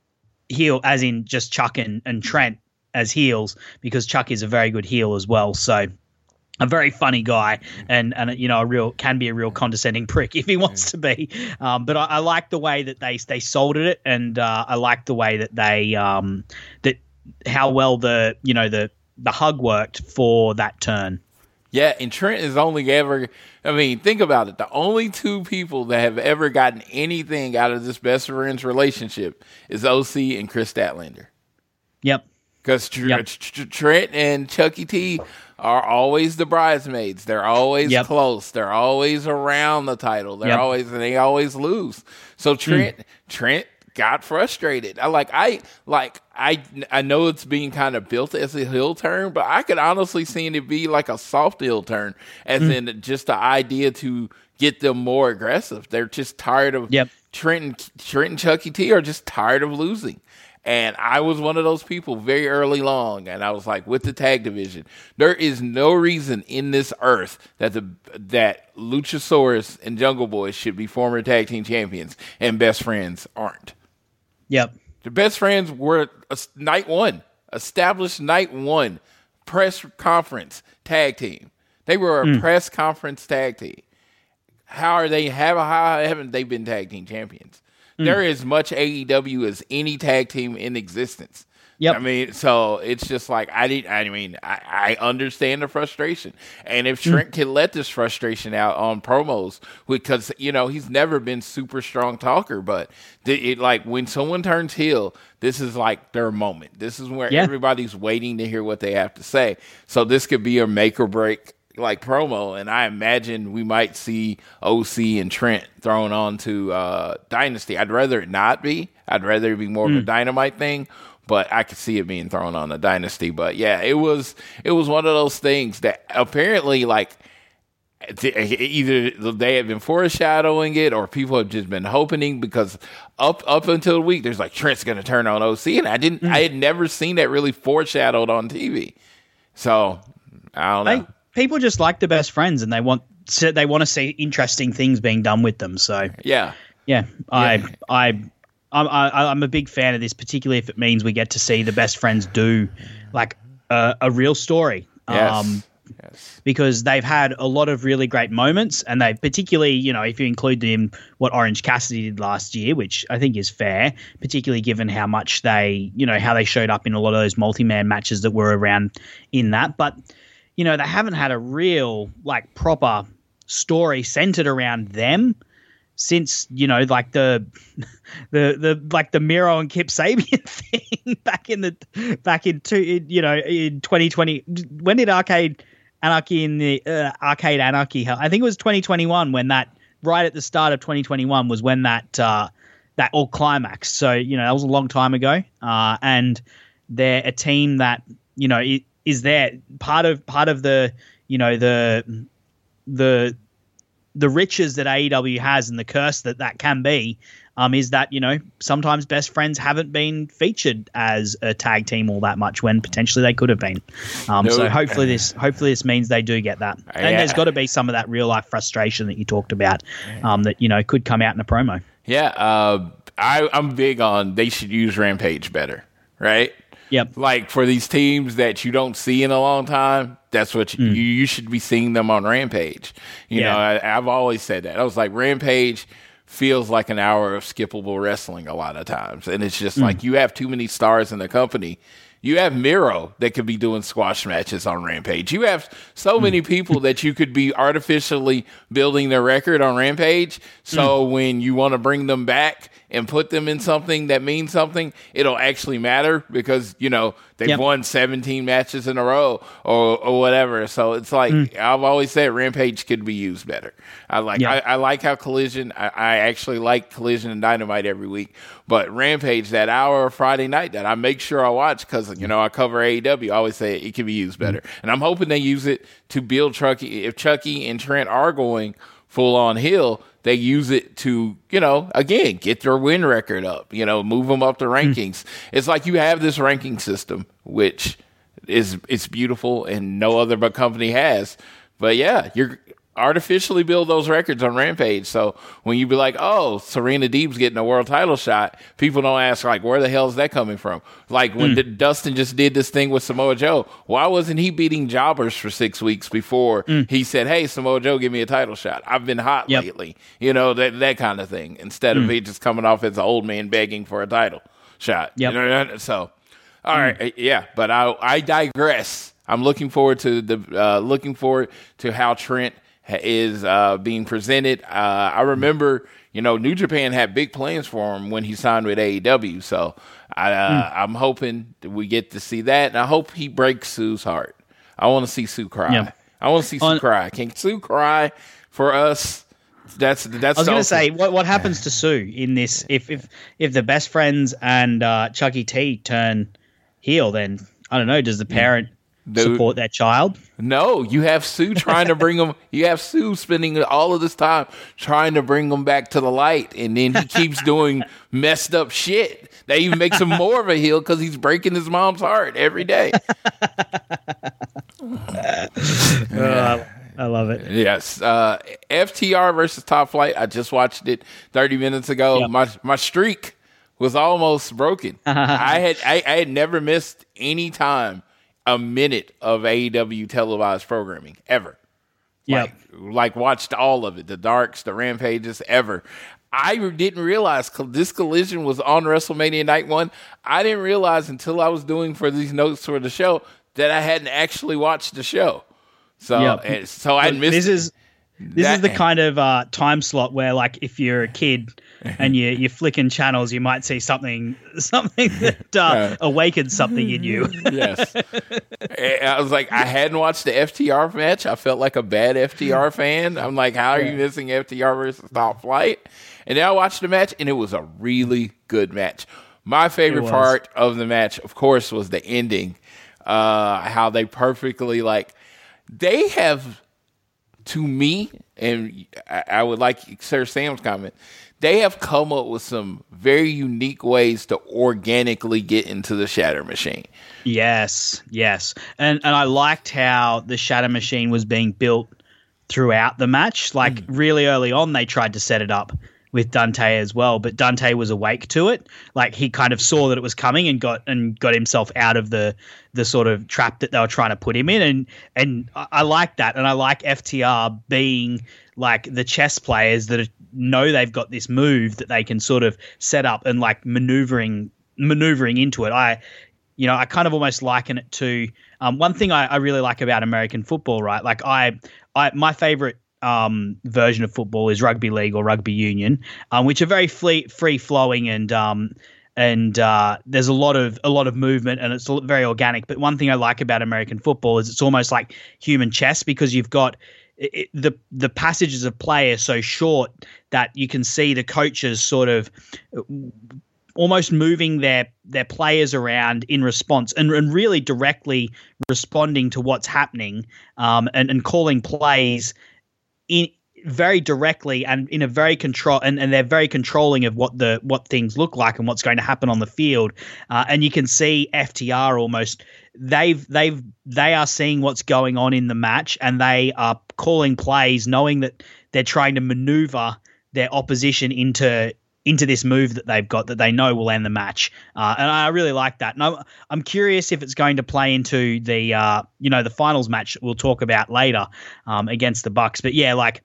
heel as in just Chuck and, and Trent. As heels, because Chuck is a very good heel as well. So a very funny guy and, and you know, a real can be a real condescending prick if he wants to be. Um, but I, I like the way that they they sold it, and uh, I like the way that they um, that how well the you know the the hug worked for that turn. Yeah, and Trent is only ever. I mean, think about it. The only two people that have ever gotten anything out of this best friends relationship is O C and Chris Statlander. Yep. Because Tr- yep. Tr- Trent and Chucky T are always the bridesmaids. They're always yep. close. They're always around the title. They're yep. always, and they always lose. So Trent, mm. Trent got frustrated. I like, I like, I, I know it's being kind of built as a heel turn, but I could honestly see it be like a soft heel turn, as mm. in just the idea to get them more aggressive. They're just tired of yep. Trent and, Trent and Chucky T are just tired of losing. And I was one of those people very early long, and I was like, with the tag division, there is no reason in this earth that the that Luchasaurus and Jungle Boy should be former tag team champions and Best Friends aren't. Yep. The Best Friends were a, night one, established night one, press conference tag team. They were a mm. press conference tag team. How are they, have, how haven't they been tag team champions? Mm. They're as much A E W as any tag team in existence. Yep. I mean, so it's just like, I did. I mean, I, I understand the frustration. And if Trent mm. can let this frustration out on promos, because, you know, he's never been super strong talker, but the, it, like when someone turns heel, this is like their moment. This is where yeah. everybody's waiting to hear what they have to say. So this could be a make or break like promo, and I imagine we might see O C and Trent thrown onto uh, Dynasty. I'd rather it not be. I'd rather it be more mm. of a Dynamite thing, but I could see it being thrown on a Dynasty. But yeah, it was it was one of those things that apparently, like, either they have been foreshadowing it or people have just been hoping, because up up until the week, there's like Trent's going to turn on O C, and I didn't. Mm. I had never seen that really foreshadowed on T V. So I don't know. I- People just like the Best Friends, and they want to, they want to see interesting things being done with them. So yeah, yeah, I yeah. I I'm I, I'm a big fan of this, particularly if it means we get to see the Best Friends do like a, a real story. Yes. Um, yes. Because they've had a lot of really great moments, and they particularly, you know, if you include in what Orange Cassidy did last year, which I think is fair, particularly given how much they, you know, how they showed up in a lot of those multi-man matches that were around in that, but. You know, they haven't had a real, like, proper story centered around them since, you know, like the, the, the, like the Miro and Kip Sabian thing back in the, back in two, you know, in twenty twenty. When did Arcade Anarchy in the, uh, Arcade Anarchy, I think it was twenty twenty-one when that, right at the start of twenty twenty-one was when that, uh, that all climaxed. So, you know, that was a long time ago. Uh, and they're a team that, you know, it, is there part of part of the, you know, the the the riches that A E W has and the curse that that can be, um, is that, you know, sometimes Best Friends haven't been featured as a tag team all that much when potentially they could have been. Um, no. So hopefully this hopefully this means they do get that. And yeah. there's got to be some of that real life frustration that you talked about, um, that, you know, could come out in a promo. Yeah, uh, I, I'm big on they should use Rampage better, right? Yep. Like for these teams that you don't see in a long time, that's what you, mm. you, you should be seeing them on Rampage. You yeah. know, I, I've always said that. I was like, Rampage feels like an hour of skippable wrestling a lot of times. And it's just mm. like you have too many stars in the company. You have Miro that could be doing squash matches on Rampage. You have so many people that you could be artificially building their record on Rampage. So mm. when you want to bring them back and put them in something that means something, it'll actually matter because, you know, they've yep. won seventeen matches in a row or, or whatever. So it's like, mm. I've always said Rampage could be used better. I like, yep. I, I like how Collision, I, I actually like Collision and Dynamite every week, but Rampage, that hour of Friday night that I make sure I watch because, you know, I cover A E W, I always say it can be used better. Mm. And I'm hoping they use it to build Chucky. If Chucky and Trent are going full on heel, they use it to, you know, again, get their win record up, you know, move them up the rankings. Mm. It's like you have this ranking system, which is it's beautiful and no other but company has. But yeah, you're artificially build those records on Rampage. So when you be like, oh, Serena Deeb's getting a world title shot, people don't ask, like, where the hell is that coming from? Like when mm. D- Dustin just did this thing with Samoa Joe, why wasn't he beating jobbers for six weeks before mm. he said, hey, Samoa Joe, give me a title shot? I've been hot yep. lately. You know, that that kind of thing. Instead mm. of me just coming off as an old man begging for a title shot. Yep. You know, so, all mm. right. Yeah, but I, I digress. I'm looking forward to the uh, looking forward to how Trent is uh, being presented. Uh, I remember, you know, New Japan had big plans for him when he signed with A E W. So I, uh, mm. I'm hoping that we get to see that. And I hope he breaks Sue's heart. I want to see Sue cry. Yep. I want to see Sue On, cry. Can Sue cry for us? That's that's. I was going to say, what what happens to Sue in this? If if if the best friends and uh, Chucky T turn heel, then I don't know. Does the parent Dude. support their child? No, you have Sue trying to bring them. You have Sue spending all of this time trying to bring them back to the light, and then he keeps doing messed up shit. That even makes him more of a heel because he's breaking his mom's heart every day. uh, I love it. Yes, uh, F T R versus Top Flight. I just watched it thirty minutes ago. Yep. My my streak was almost broken. I had I, I had never missed any time a minute of A E W televised programming ever. Yeah, like, like watched all of it, the Darks, the Rampages, ever. I didn't realize this collision was on WrestleMania Night One. I didn't realize until I was doing for these notes for the show that I hadn't actually watched the show. So, yep. so I missed. This is this that. is the kind of uh, time slot where, like, if you're a kid and you you're flicking channels, you might see something something that uh, awakens something in you. Yes, I was like, I hadn't watched the F T R match. I felt like a bad F T R fan. I'm like, how are yeah. you missing F T R versus Top Flight? And then I watched the match, and it was a really good match. My favorite part of the match, of course, was the ending. Uh, how they perfectly, like, they have, to me, and I, I would like Sir Sam's comment, they have come up with some very unique ways to organically get into the Shatter Machine. Yes, yes. And and I liked how the Shatter Machine was being built throughout the match. Like, mm. really early on, they tried to set it up with Dante as well, but Dante was awake to it. Like, he kind of saw that it was coming and got and got himself out of the the sort of trap that they were trying to put him in. And and I, I like that, and I like F T R being like the chess players that know they've got this move that they can sort of set up and like maneuvering maneuvering into it. I, you know, I kind of almost liken it to um, one thing I, I really like about American football, right? Like I, I my favorite. Um, version of football is rugby league or rugby union, um, which are very free, free flowing and um, and uh, there's a lot of a lot of movement and it's very organic. But one thing I like about American football is it's almost like human chess because you've got it, the the passages of play are so short that you can see the coaches sort of almost moving their their players around in response and, and really directly responding to what's happening um, and, and calling plays in very directly and in a very control and, and they're very controlling of what the what things look like and what's going to happen on the field. Uh, and you can see F T R almost they've they've they are seeing what's going on in the match and they are calling plays knowing that they're trying to maneuver their opposition into into this move that they've got that they know will end the match. Uh, and I really like that. And I'm, I'm curious if it's going to play into the, uh, you know, the finals match we'll talk about later um, against the Bucks. But yeah, like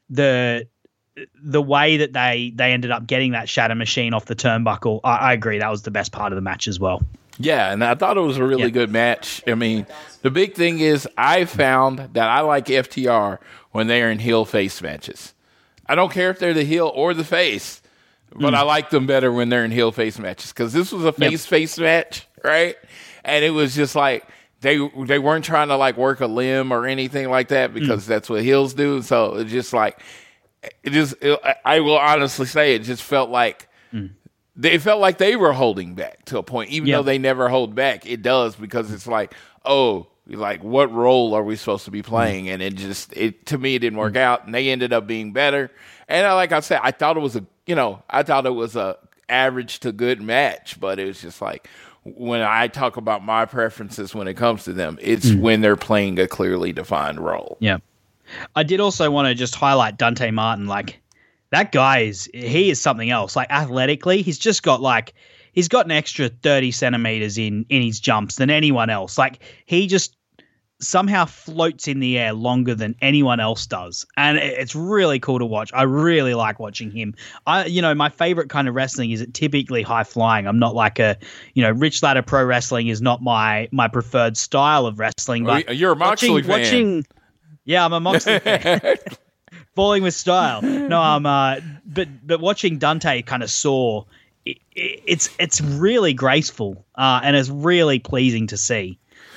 the the way that they, they ended up getting that Shatter Machine off the turnbuckle, I, I agree. That was the best part of the match as well. Yeah, and I thought it was a really yeah. good match. I mean, the big thing is I found that I like F T R when they are in heel face matches. I don't care if they're the heel or the face. But mm. I like them better when they're in heel face matches because this was a face face yep. match, right? And it was just like they they weren't trying to like work a limb or anything like that because mm. that's what heels do. So it's just like it just it, I will honestly say it just felt like mm. they felt like they were holding back to a point, even yep. though they never hold back. It does because it's like oh. Like, what role are we supposed to be playing? Mm. And it just, it to me, it didn't work mm. out. And they ended up being better. And I, like I said, I thought it was a, you know, I thought it was a average to good match. But it was just like, when I talk about my preferences when it comes to them, it's mm. when they're playing a clearly defined role. Yeah. I did also want to just highlight Dante Martin. Like, that guy is, he is something else. Like, athletically, he's just got like, he's got an extra thirty centimeters in, in his jumps than anyone else. Like, he just somehow floats in the air longer than anyone else does. And it's really cool to watch. I really like watching him. I, you know, my favorite kind of wrestling is typically high flying. I'm not like a, you know, Rich Ladder Pro Wrestling is not my, my preferred style of wrestling. But you're a Moxley watching, fan. Watching, yeah, I'm a Moxley fan. Falling with style. No, I'm, uh, but, but watching Dante kind of soar, it, it, it's, it's really graceful uh, and it's really pleasing to see.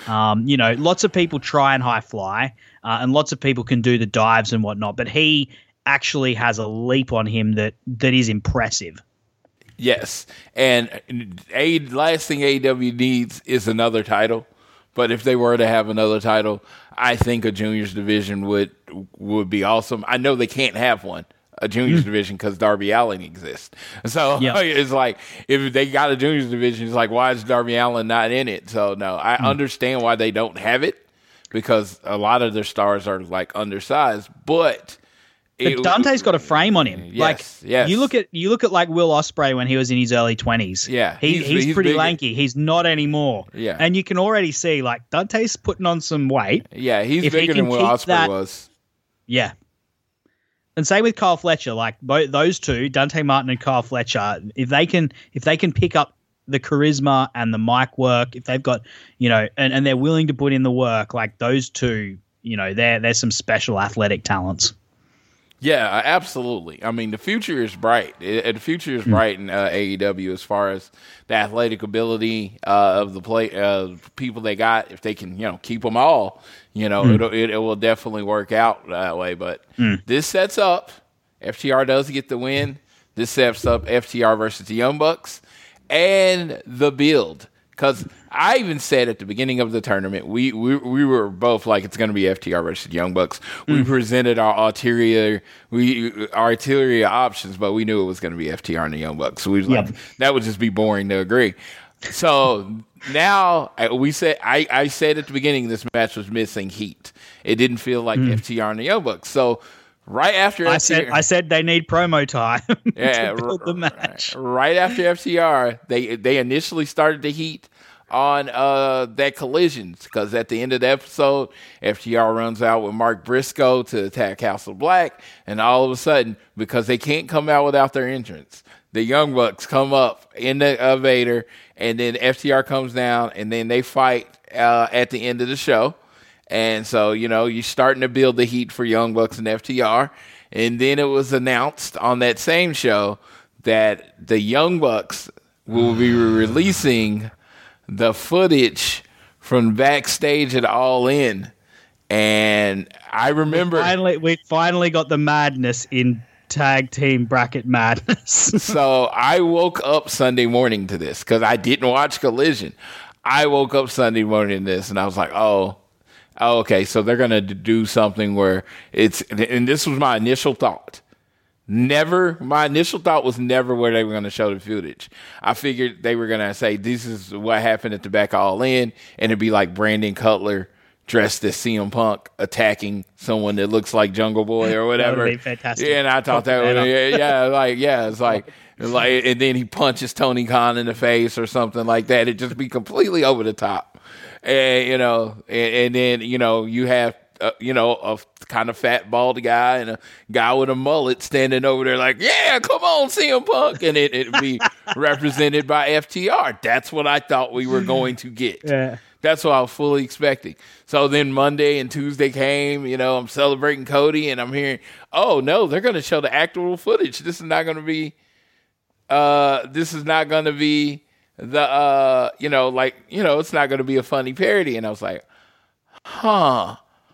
Um, you know, lots of people try and high fly, uh, and lots of people can do the dives and whatnot, but he actually has a leap on him that that is impressive. Yes, and a last thing A E W needs is another title. But if they were to have another title, I think a juniors division would would be awesome. I know they can't have one, a juniors mm. division, because Darby Allin exists. So yep. It's like, if they got a juniors division, it's like, why is Darby Allin not in it? So no, I mm. understand why they don't have it, because a lot of their stars are like undersized, but. But Dante's got a frame on him. Yes, like yes. you look at you look at like Will Ospreay when he was in his early twenties. Yeah, he, he's, he's, he's pretty bigger. lanky. He's not anymore. Yeah, and you can already see like Dante's putting on some weight. Yeah, he's if bigger he than Will Ospreay that, was. Yeah, and same with Kyle Fletcher. Like both those two, Dante Martin and Kyle Fletcher, if they can if they can pick up the charisma and the mic work, if they've got you know, and, and they're willing to put in the work, like those two, you know, they're they're some special athletic talents. Yeah, absolutely. I mean, the future is bright. It, the future is bright in uh, A E W as far as the athletic ability uh, of the play uh, people they got. If they can, you know, keep them all, you know, mm. it, it will definitely work out that way. But mm. this sets up F T R does get the win. This sets up F T R versus the Young Bucks and the build. Because I even said at the beginning of the tournament, we we, we were both like, it's going to be F T R versus Young Bucks. Mm. We presented our ulterior we our ulterior options, but we knew it was going to be F T R and the Young Bucks. So we was yep. like, that would just be boring to agree. So now we said I, I said at the beginning this match was missing heat. It didn't feel like mm. F T R and the Young Bucks. So right after I F T R, said I said they need promo time yeah, to build the match. Right after F T R, they they initially started the heat on uh, that collisions, because at the end of the episode, F T R runs out with Mark Briscoe to attack House of Black, and all of a sudden, because they can't come out without their entrance, the Young Bucks come up in the elevator, and then F T R comes down, and then they fight uh, at the end of the show. And so, you know, you're starting to build the heat for Young Bucks and F T R. And then it was announced on that same show that the Young Bucks will be releasing the footage from backstage at All In. And I remember... We finally, we finally got the madness in Tag Team Bracket Madness. So I woke up Sunday morning to this, because I didn't watch Collision. I woke up Sunday morning to this, and I was like, oh... Oh, okay, so they're going to do something where it's, and this was my initial thought. Never, my initial thought was never where they were going to show the footage. I figured they were going to say, this is what happened at the back of All In, and it'd be like Brandon Cutler dressed as C M Punk attacking someone that looks like Jungle Boy or whatever. That would be fantastic. Yeah, and I thought that would, yeah, yeah, like, yeah, it's like, like, and then he punches Tony Khan in the face or something like that. It'd just be completely over the top. And, you know, and, and then, you know, you have, uh, you know, a kind of fat, bald guy and a guy with a mullet standing over there like, yeah, come on, C M Punk. And it, it'd be represented by F T R. That's what I thought we were going to get. Yeah. That's what I was fully expecting. So then Monday and Tuesday came, you know, I'm celebrating Cody, and I'm hearing, oh, no, they're going to show the actual footage. This is not going to be, uh, this is not going to be, the, uh, you know, like, you know, it's not going to be a funny parody. And I was like, huh.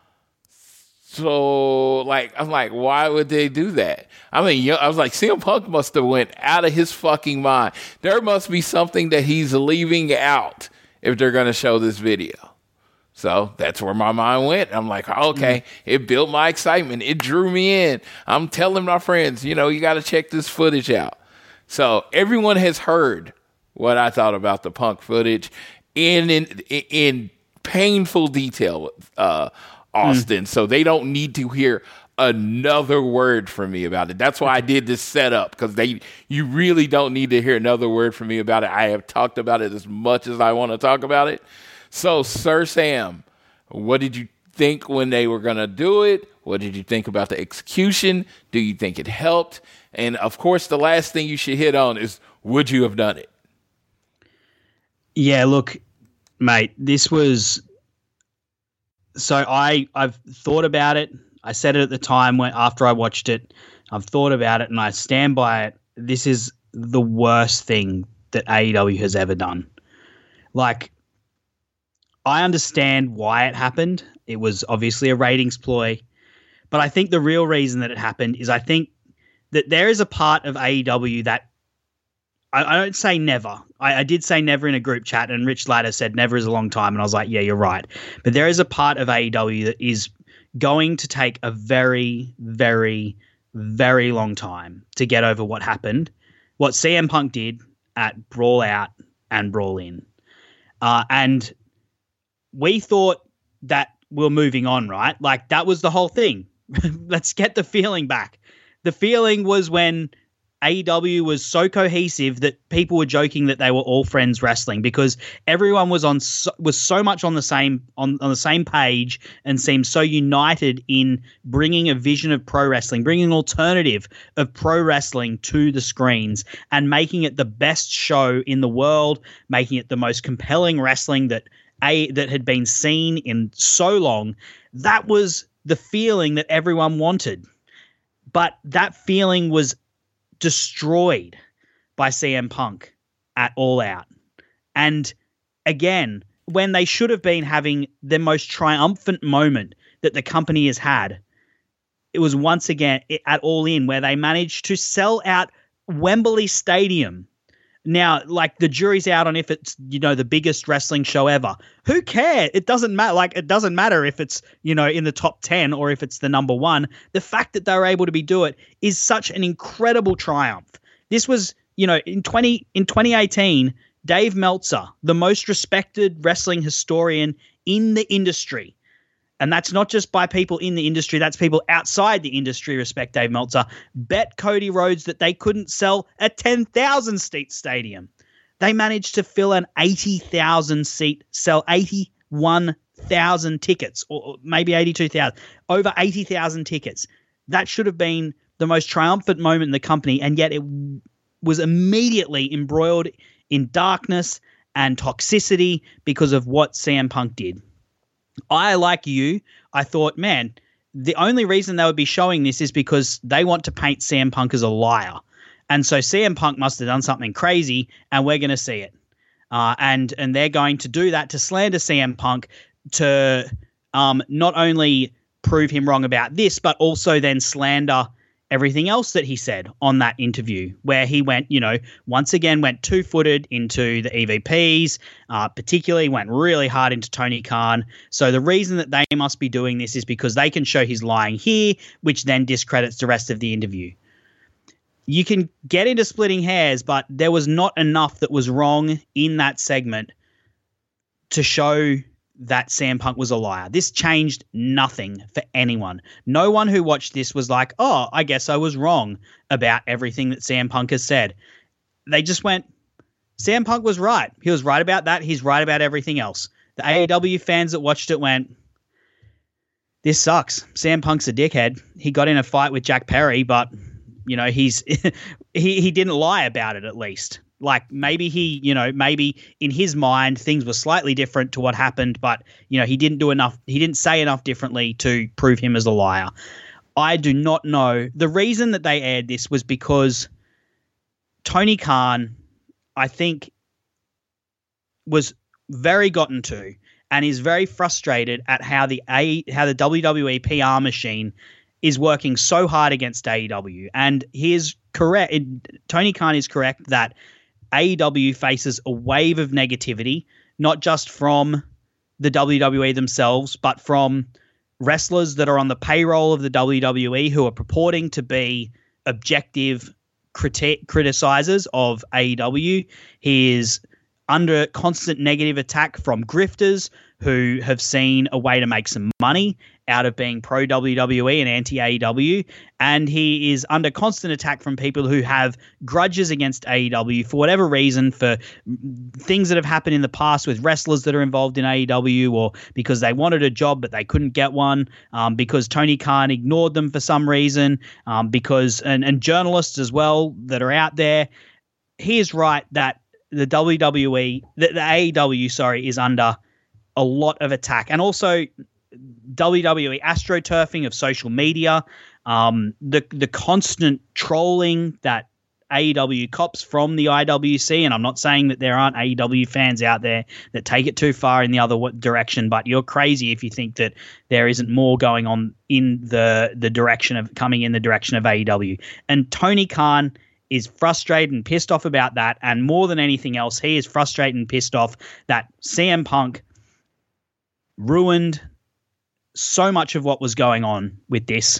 So, like, I'm like, why would they do that? I mean, you know, I was like, C M Punk must have went out of his fucking mind. There must be something that he's leaving out if they're going to show this video. So that's where my mind went. I'm like, okay, mm. It built my excitement. It drew me in. I'm telling my friends, you know, you got to check this footage out. So everyone has heard what I thought about the Punk footage in in, in painful detail, uh, Austin. Mm. So they don't need to hear another word from me about it. That's why I did this setup, because they you really don't need to hear another word from me about it. I have talked about it as much as I want to talk about it. So, Sir Sam, what did you think when they were going to do it? What did you think about the execution? Do you think it helped? And, of course, the last thing you should hit on is, would you have done it? Yeah, look, mate, this was – so I, I've thought about it. I said it at the time when after I watched it. I've thought about it, and I stand by it. This is the worst thing that A E W has ever done. Like, I understand why it happened. It was obviously a ratings ploy. But I think the real reason that it happened is I think that there is a part of A E W that I, I don't say never. I, I did say never in a group chat, and Rich Latter said never is a long time. And I was like, yeah, you're right. But there is a part of A E W that is going to take a very, very, very long time to get over what happened, what C M Punk did at Brawl Out and Brawl In. Uh, and we thought that we're moving on, right? Like, that was the whole thing. Let's get the feeling back. The feeling was when A E W was so cohesive that people were joking that they were all friends wrestling, because everyone was on so, was so much on the same on, on the same page and seemed so united in bringing a vision of pro wrestling, bringing an alternative of pro wrestling to the screens and making it the best show in the world, making it the most compelling wrestling that a that had been seen in so long. That was the feeling that everyone wanted. But that feeling was destroyed by C M Punk at All Out. And again, when they should have been having the most triumphant moment that the company has had, it was once again at All In, where they managed to sell out Wembley Stadium. Now, like, the jury's out on if it's, you know, the biggest wrestling show ever. Who cares? It doesn't matter. Like, it doesn't matter if it's, you know, in the top ten or if it's the number one. The fact that they were able to be do it is such an incredible triumph. This was, you know, in twenty in twenty eighteen, Dave Meltzer, the most respected wrestling historian in the industry, and that's not just by people in the industry, that's people outside the industry respect Dave Meltzer, bet Cody Rhodes that they couldn't sell a ten thousand seat stadium. They managed to fill an eighty thousand seat, sell eighty-one thousand tickets, or maybe eighty-two thousand, over eighty thousand tickets. That should have been the most triumphant moment in the company, and yet it was immediately embroiled in darkness and toxicity because of what C M Punk did. I, like you, I thought, man, the only reason they would be showing this is because they want to paint C M Punk as a liar. And so C M Punk must have done something crazy, and we're going to see it. Uh, and and they're going to do that to slander C M Punk, to um, not only prove him wrong about this, but also then slander everything else that he said on that interview, where he went, you know, once again went two-footed into the E V Ps, uh, particularly went really hard into Tony Khan. So the reason that they must be doing this is because they can show he's lying here, which then discredits the rest of the interview. You can get into splitting hairs, but there was not enough that was wrong in that segment to show that C M Punk was a liar. This changed nothing for anyone. No one who watched this was like, oh, I guess I was wrong about everything that C M Punk has said. They just went, C M Punk was right. He was right about that. He's right about everything else. The A E W fans that watched it went, this sucks. C M Punk's a dickhead. He got in a fight with Jack Perry, but, you know, he's he he didn't lie about it, at least. Like, maybe he, you know, maybe in his mind things were slightly different to what happened, but, you know, he didn't do enough. He didn't say enough differently to prove him as a liar. I do not know. The reason that they aired this was because Tony Khan, I think, was very gotten to and is very frustrated at how the A, how the W W E P R machine is working so hard against A E W. And he is correct. It, Tony Khan is correct that A E W faces a wave of negativity, not just from the W W E themselves, but from wrestlers that are on the payroll of the W W E who are purporting to be objective criti- criticizers of A E W. He is under constant negative attack from grifters who have seen a way to make some money out of being pro-W W E and anti-A E W, and he is under constant attack from people who have grudges against A E W for whatever reason, for things that have happened in the past with wrestlers that are involved in A E W, or because they wanted a job but they couldn't get one, um, because Tony Khan ignored them for some reason, um, because and, and journalists as well that are out there. He is right that the W W E, the, the A E W, sorry, is under a lot of attack, and also W W E astroturfing of social media, um, the the constant trolling that A E W cops from the I W C, and I'm not saying that there aren't A E W fans out there that take it too far in the other direction, but you're crazy if you think that there isn't more going on in the the direction of coming in the direction of A E W. And Tony Khan is frustrated and pissed off about that, and more than anything else, he is frustrated and pissed off that C M Punk ruined so much of what was going on with this.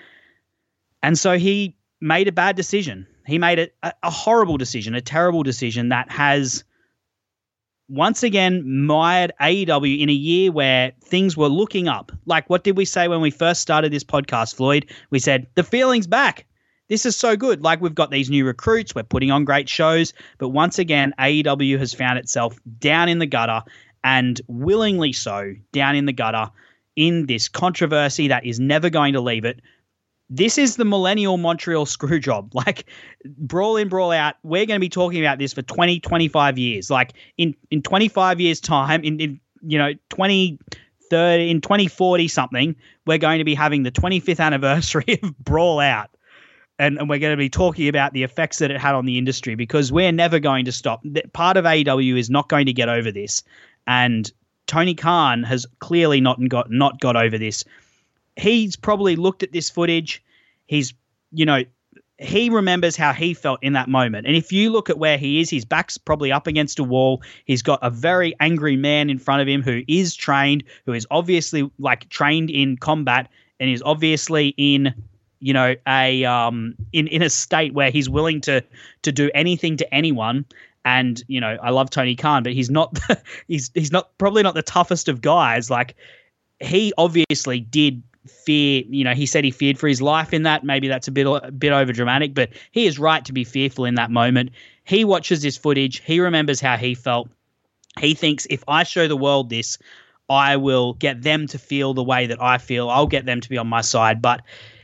And so he made a bad decision. He made a, a horrible decision, a terrible decision that has once again mired A E W in a year where things were looking up. Like, what did we say when we first started this podcast, Floyd? We said, the feeling's back. This is so good. Like, we've got these new recruits. We're putting on great shows. But once again, A E W has found itself down in the gutter, and willingly so, down in the gutter in this controversy that is never going to leave it. This is the millennial Montreal screw job. Like, brawl in, brawl out. We're going to be talking about this for twenty, twenty-five years. Like, in, in twenty-five years' time, in, in you know, twenty thirty, in twenty forty something, we're going to be having the twenty-fifth anniversary of Brawl Out. And, and we're going to be talking about the effects that it had on the industry, because we're never going to stop. Part of A E W is not going to get over this. And Tony Khan has clearly not got not got over this. He's probably looked at this footage. He's, you know, he remembers how he felt in that moment. And if you look at where he is, his back's probably up against a wall. He's got a very angry man in front of him who is trained, who is obviously like trained in combat, and is obviously in, you know, a um in, in a state where he's willing to to do anything to anyone. And, you know, I love Tony Khan, but he's not he's he's not probably not the toughest of guys. Like, he obviously did fear, you know, he said he feared for his life in that. Maybe that's a bit a bit over dramatic, but he is right to be fearful in that moment. He watches this footage. He remembers how he felt. He thinks, if I show the world this, I will get them to feel the way that I feel. I'll get them to be on my side. But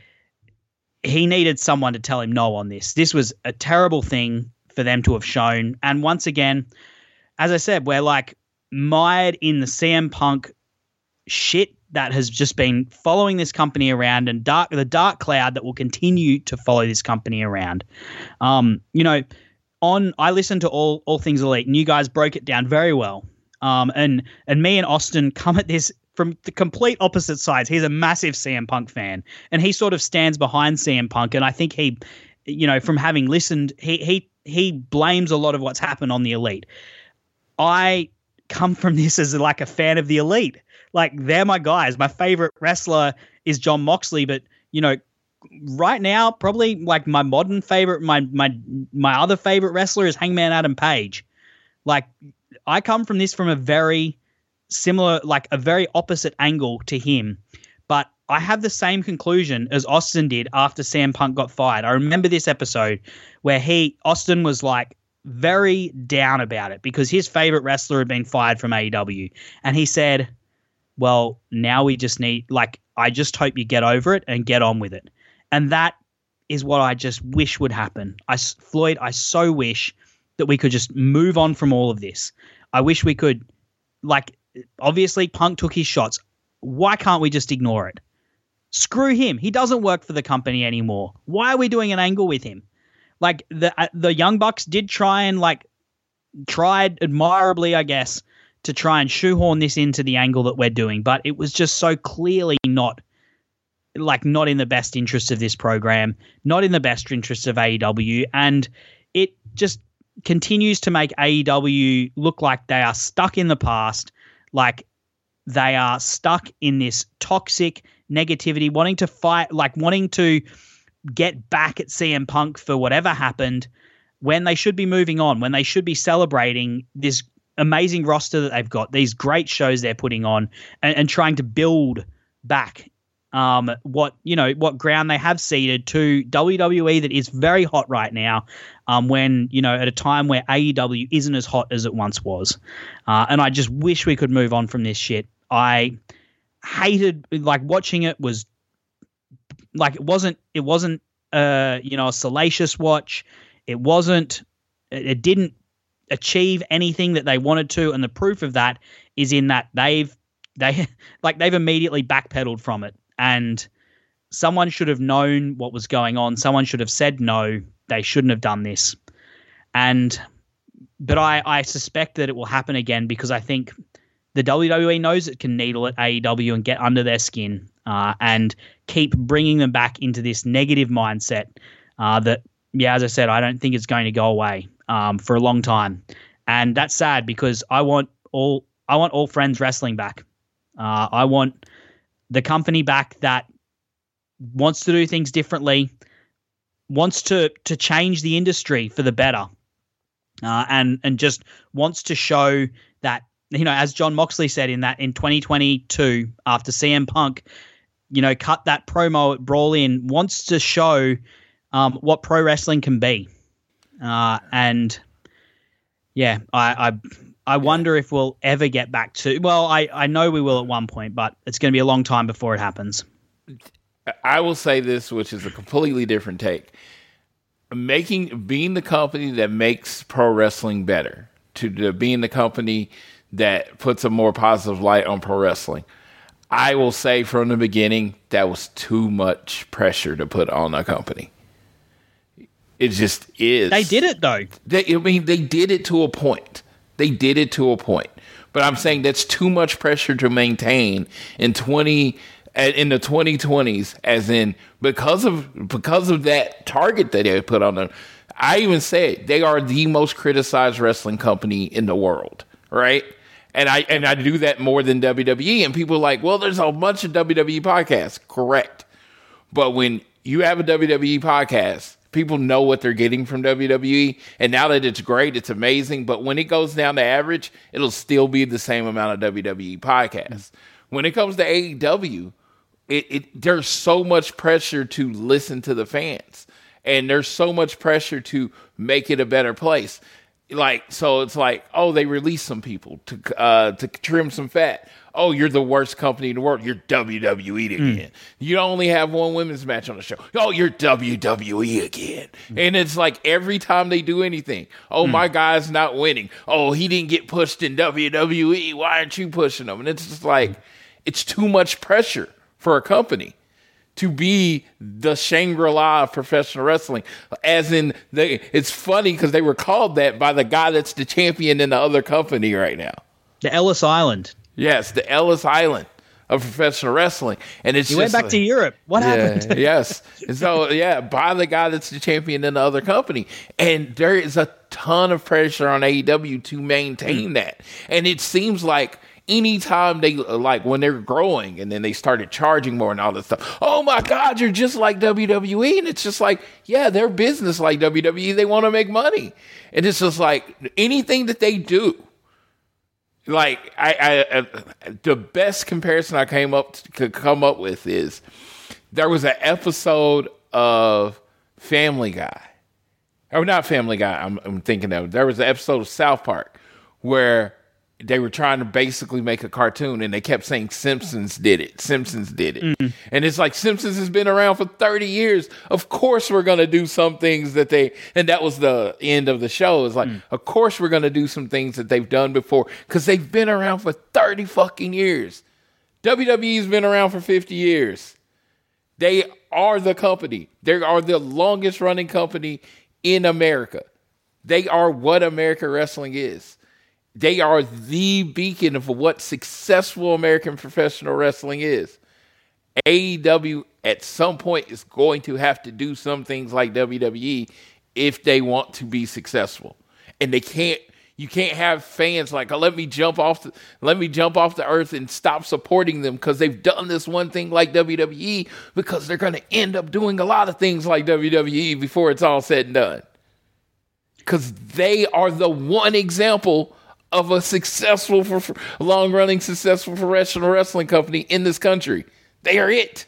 he needed someone to tell him no on this. This was a terrible thing for them to have shown. And once again, as I said, we're like mired in the C M Punk shit that has just been following this company around, and dark the dark cloud that will continue to follow this company around. Um, you know, on I listened to all all things Elite, and you guys broke it down very well. Um, and and me and Austin come at this from the complete opposite sides. He's a massive C M Punk fan, and he sort of stands behind C M Punk. And I think he, you know, from having listened, he he he blames a lot of what's happened on the Elite. I come from this as like a fan of the Elite. Like, they're my guys. My favorite wrestler is Jon Moxley, but, you know, right now, probably like my modern favorite, my my my other favorite wrestler is Hangman Adam Page. Like, I come from this from a very similar, like a very opposite angle to him, but I have the same conclusion as Austin did after C M Punk got fired. I remember this episode where he, Austin was like very down about it because his favorite wrestler had been fired from A E W. And he said, well, now we just need, like, I just hope you get over it and get on with it. And that is what I just wish would happen. I, Floyd, I so wish that we could just move on from all of this. I wish we could, like, obviously Punk took his shots. Why can't we just ignore it? Screw him. He doesn't work for the company anymore. Why are we doing an angle with him? Like, the uh, the Young Bucks did try and, like, tried admirably, I guess, to try and shoehorn this into the angle that we're doing, but it was just so clearly not, like, not in the best interest of this program, not in the best interest of A E W, and it just continues to make A E W look like they are stuck in the past, like they are stuck in this toxic negativity, wanting to fight, like wanting to get back at C M Punk for whatever happened, when they should be moving on, when they should be celebrating this amazing roster that they've got, these great shows they're putting on, and, and trying to build back um, what, you know, what ground they have ceded to W W E that is very hot right now, um, when, you know, at a time where A E W isn't as hot as it once was. Uh, and I just wish we could move on from this shit. I hated, like, watching it was like, it wasn't, it wasn't, uh, you know, a salacious watch. It wasn't, it, it didn't achieve anything that they wanted to, and the proof of that is in that they've they like they've immediately backpedaled from it. And someone should have known what was going on. Someone should have said no. They shouldn't have done this. And but I, I suspect that it will happen again because I think the W W E knows it can needle at A E W and get under their skin uh, and keep bringing them back into this negative mindset uh, that, yeah, as I said, I don't think it's going to go away um, for a long time. And that's sad because I want all I want all friends wrestling back. Uh, I want the company back that wants to do things differently, wants to to change the industry for the better, uh, and and just wants to show that, you know, as John Moxley said in that in twenty twenty-two after C M Punk, you know, cut that promo at Brawl In, wants to show um, what pro wrestling can be, uh, and yeah, I. I I wonder if we'll ever get back to, well, I, I know we will at one point, but it's going to be a long time before it happens. I will say this, which is a completely different take. Making, being the company that makes pro wrestling better, to the, being the company that puts a more positive light on pro wrestling, I will say from the beginning, that was too much pressure to put on a company. It just is. They did it, though. They, I mean, they did it to a point. They did it to a point, but I'm saying that's too much pressure to maintain in twenty in the twenty twenties. As in, because of because of that target that they put on them. I even said they are the most criticized wrestling company in the world, right? And I and I do that more than W W E. And people are like, well, there's a bunch of W W E podcasts, correct? But when you have a W W E podcast, people know what they're getting from W W E, and now that it's great, it's amazing. But when it goes down to average, it'll still be the same amount of W W E podcasts. When it comes to A E W, it, it there's so much pressure to listen to the fans, and there's so much pressure to make it a better place. Like, so it's like, oh, they release some people to uh, to trim some fat. Oh, you're the worst company in the world. You're W W E again. Mm. You only have one women's match on the show. Oh, you're W W E again. Mm. And it's like every time they do anything, oh, mm. my guy's not winning. Oh, he didn't get pushed in W W E. Why aren't you pushing him? And it's just like, it's too much pressure for a company to be the Shangri-La of professional wrestling. As in, they, it's funny because they were called that by the guy that's the champion in the other company right now. The Ellis Island. Yes, the Ellis Island of professional wrestling. And it's he just went back like, to Europe. What yeah, happened? Yes. And so, yeah, by the guy that's the champion in the other company. And there is a ton of pressure on A E W to maintain that. And it seems like anytime they, like when they're growing and then they started charging more and all this stuff, oh my God, you're just like W W E. And it's just like, yeah, they're business like W W E. They want to make money. And it's just like anything that they do. Like I, I, I, the best comparison I came up to, could come up with is there was an episode of Family Guy, or not Family Guy. I'm, I'm thinking of there was an episode of South Park where they were trying to basically make a cartoon, and they kept saying Simpsons did it. Simpsons did it, mm-hmm. And it's like Simpsons has been around for thirty years. Of course, we're gonna do some things that they, and that was the end of the show. It's like, mm. of course, we're gonna do some things that they've done before because they've been around for thirty fucking years. W W E's been around for fifty years. They are the company. They are the longest running company in America. They are what American wrestling is. They are the beacon of what successful American professional wrestling is. A E W at some point is going to have to do some things like W W E if they want to be successful. And they can't, you can't have fans like, oh, let me jump off the, let me jump off the earth and stop supporting them because they've done this one thing like W W E, because they're going to end up doing a lot of things like W W E before it's all said and done. Because they are the one example of a successful, for, for long-running, successful professional wrestling company in this country. They are it.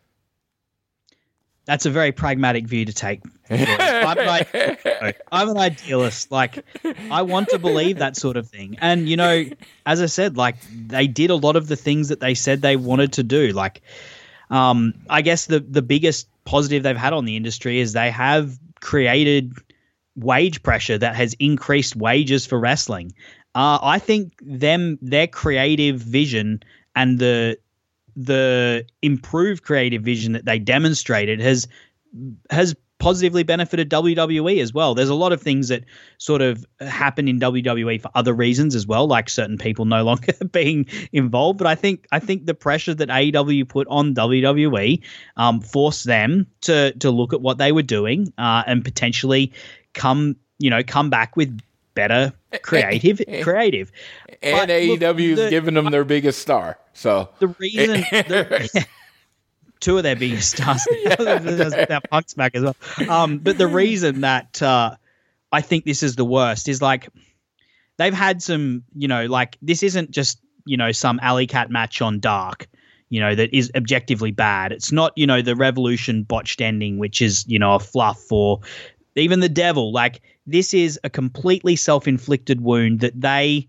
That's a very pragmatic view to take. I'm, an, I'm an idealist. Like, I want to believe that sort of thing. And, you know, as I said, like, they did a lot of the things that they said they wanted to do. Like, um, I guess the, the biggest positive they've had on the industry is they have created wage pressure that has increased wages for wrestling. Uh, I think them their creative vision and the the improved creative vision that they demonstrated has has positively benefited W W E as well. There's a lot of things that sort of happen in W W E for other reasons as well, like certain people no longer being involved. But I think I think the pressure that A E W put on W W E um, forced them to to look at what they were doing uh, and potentially come you know come back with better creative creative. And but A E W look, is giving them their biggest star. So the reason. the, Two of their biggest stars. That Punk's back as well. Um, but the reason that uh, I think this is the worst is like they've had some, you know, like this isn't just, you know, some alley cat match on Dark, you know, that is objectively bad. It's not, you know, the Revolution botched ending, which is, you know, a fluff, or even the Devil. Like this is a completely self-inflicted wound that they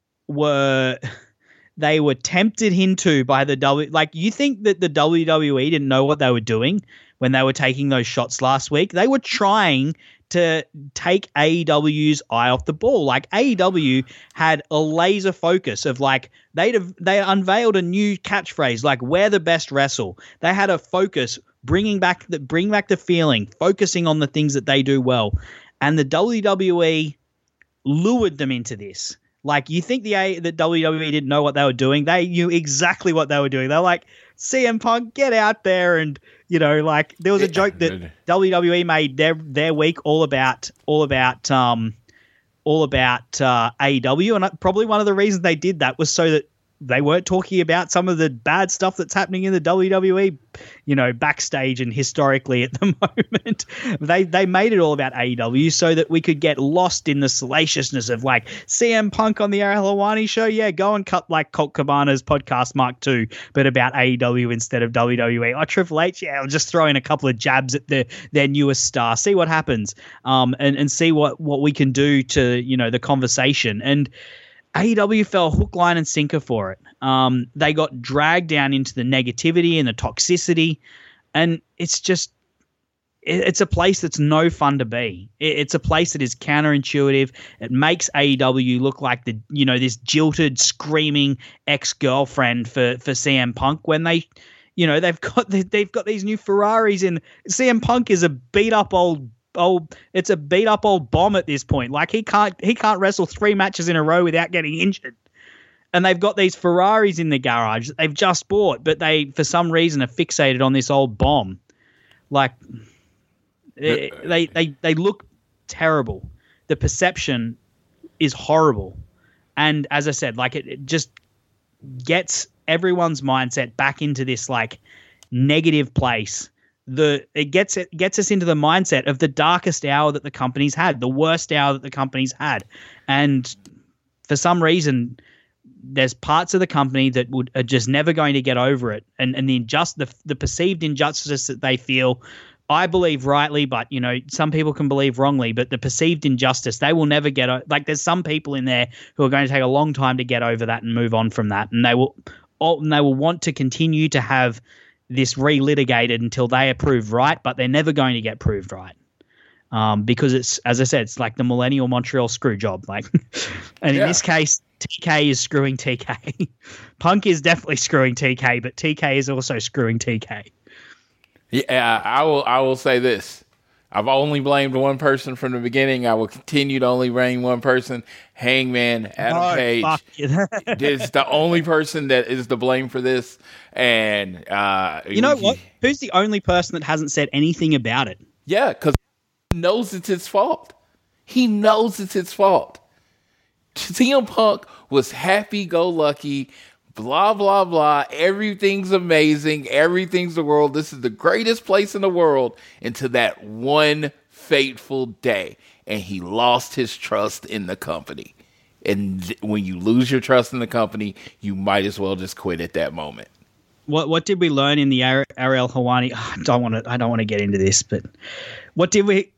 were. They were tempted into by the W. Like, you think that the W W E didn't know what they were doing when they were taking those shots last week? They were trying to take A E W's eye off the ball. Like, A E W had a laser focus of like they they unveiled a new catchphrase like "We're the best wrestle." They had a focus, bringing back the bring back the feeling, focusing on the things that they do well, and the W W E lured them into this. Like, you think the A, the W W E didn't know what they were doing? They knew exactly what they were doing. They're like, C M Punk, get out there. And, you know, like, there was a joke that W W E made their their week all about all about um all about uh, A E W, and probably one of the reasons they did that was so that they weren't talking about some of the bad stuff that's happening in the W W E, you know, backstage and historically at the moment. They they made it all about A E W so that we could get lost in the salaciousness of like C M Punk on the Ariel Helwani show. Yeah, go and cut like Colt Cabana's podcast Mark two, but about A E W instead of W W E. Oh, Triple H, yeah, I'll just throw in a couple of jabs at their their newest star, see what happens, um, and and see what what we can do to, you know, the conversation. And A E W fell hook, line, and sinker for it. Um, they got dragged down into the negativity and the toxicity, and it's just it, it's a place that's no fun to be. It, it's a place that is counterintuitive. It makes A E W look like the you know this jilted, screaming ex-girlfriend for for C M Punk when they, you know, they've got they've got these new Ferraris, and C M Punk is a beat up old. Old, it's a beat up old bomb at this point. Like he can't he can't wrestle three matches in a row without getting injured. And they've got these Ferraris in the garage that they've just bought, but they for some reason are fixated on this old bomb. Like they they they, they look terrible. The perception is horrible. And as I said, like it, it just gets everyone's mindset back into this like negative place. The it gets it gets us into the mindset of the darkest hour that the company's had, the worst hour that the company's had, and for some reason, there's parts of the company that would are just never going to get over it, and and the injust the the perceived injustice that they feel, I believe rightly, but you know some people can believe wrongly, but the perceived injustice they will never get o- like there's some people in there who are going to take a long time to get over that and move on from that, and they will and they will want to continue to have this relitigated until they are proved right, but they're never going to get proved right. Um, because it's, as I said, it's like the millennial Montreal screw job. Like, and yeah. in this case, T K is screwing T K. Punk is definitely screwing T K, but T K is also screwing T K. Yeah, I will. I will say this: I've only blamed one person from the beginning. I will continue to only blame one person: Hangman Adam Oh, Page. fuck it. This is the only person that is to blame for this. And uh, You know what? Who's the only person that hasn't said anything about it? Yeah, because he knows it's his fault. He knows it's his fault. C M Punk was happy-go-lucky, blah, blah, blah. Everything's amazing. Everything's the world. This is the greatest place in the world until that one fateful day. And he lost his trust in the company. And th- when you lose your trust in the company, you might as well just quit at that moment. What what did we learn in the Ar- Ariel Helwani? Oh, I don't want to. I don't want to get into this, but what did we?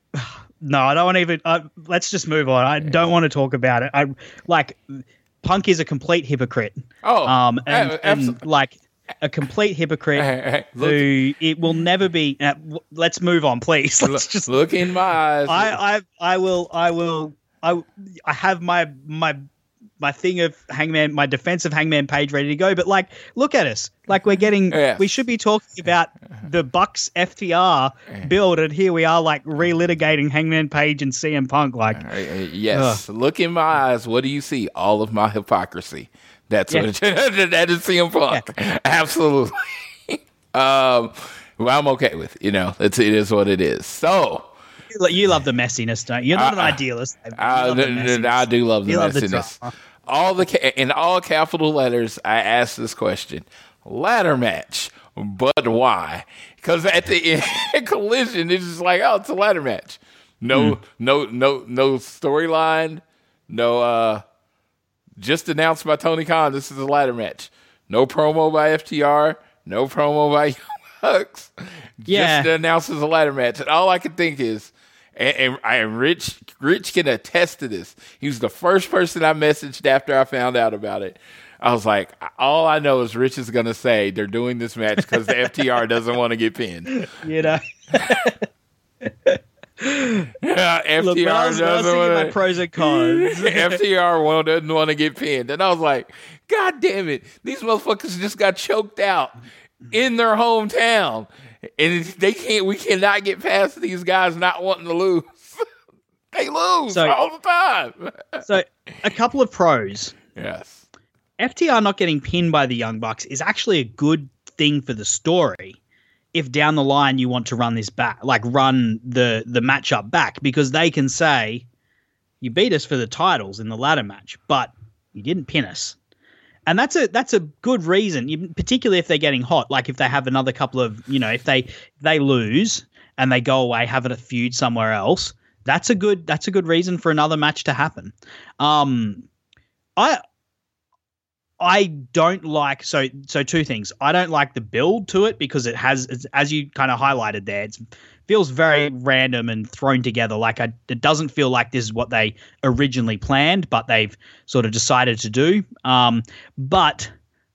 No, I don't want to even. Uh, let's just move on. I don't want to talk about it. I like Punk is a complete hypocrite. Oh, um, and, uh, and like a complete hypocrite Hey, hey, look- who it will never be. Uh, w- let's move on, please. Let's Look, just look in my eyes. I, I I will I will I I have my my my thing of Hangman, my defense of Hangman Page ready to go. But like, look at us. Like we're getting, yes. we should be talking about the Bucks F T R build, and here we are like relitigating Hangman Page and C M Punk. Like, uh, yes, ugh. Look in my eyes. What do you see? All of my hypocrisy. That's yeah. what it, that is C M Punk. Yeah. Absolutely. um, well, I'm okay with it. You know, it's it is what it is. So. You love the messiness, don't you? You're not uh, an idealist. I, I do love the you messiness. Love the all the in all capital letters, I asked this question: ladder match, but why? Because at the end, Collision, it's just like, oh, it's a ladder match. No, mm. no, no, no storyline. No, uh, just announced by Tony Khan. This is a ladder match. No promo by F T R. No promo by Young Bucks. Yeah. Just announced as a ladder match, and all I can think is. And, and, and Rich, Rich can attest to this. He was the first person I messaged after I found out about it. I was like, all I know is Rich is going to say they're doing this match because the F T R doesn't want to get pinned. You know? yeah, F T R Look, I was, doesn't I was thinking want my pros and cons. F T R doesn't want to get pinned. And I was like, God damn it. These motherfuckers just got choked out in their hometown. And they can't. We cannot get past these guys not wanting to lose. They lose so, all the time. So, a couple of pros. Yes. F T R not getting pinned by the Young Bucks is actually a good thing for the story. If down the line you want to run this back, like run the the matchup back, because they can say, "You beat us for the titles in the ladder match, but you didn't pin us." And that's a that's a good reason, particularly if they're getting hot. Like if they have another couple of, you know, if they they lose and they go away having a feud somewhere else, that's a good that's a good reason for another match to happen. Um, I I don't like so so two things. I don't like the build to it because it has, as you kind of highlighted there, it feels very random and thrown together. Like I, it doesn't feel like this is what they originally planned, but they've sort of decided to do. Um, but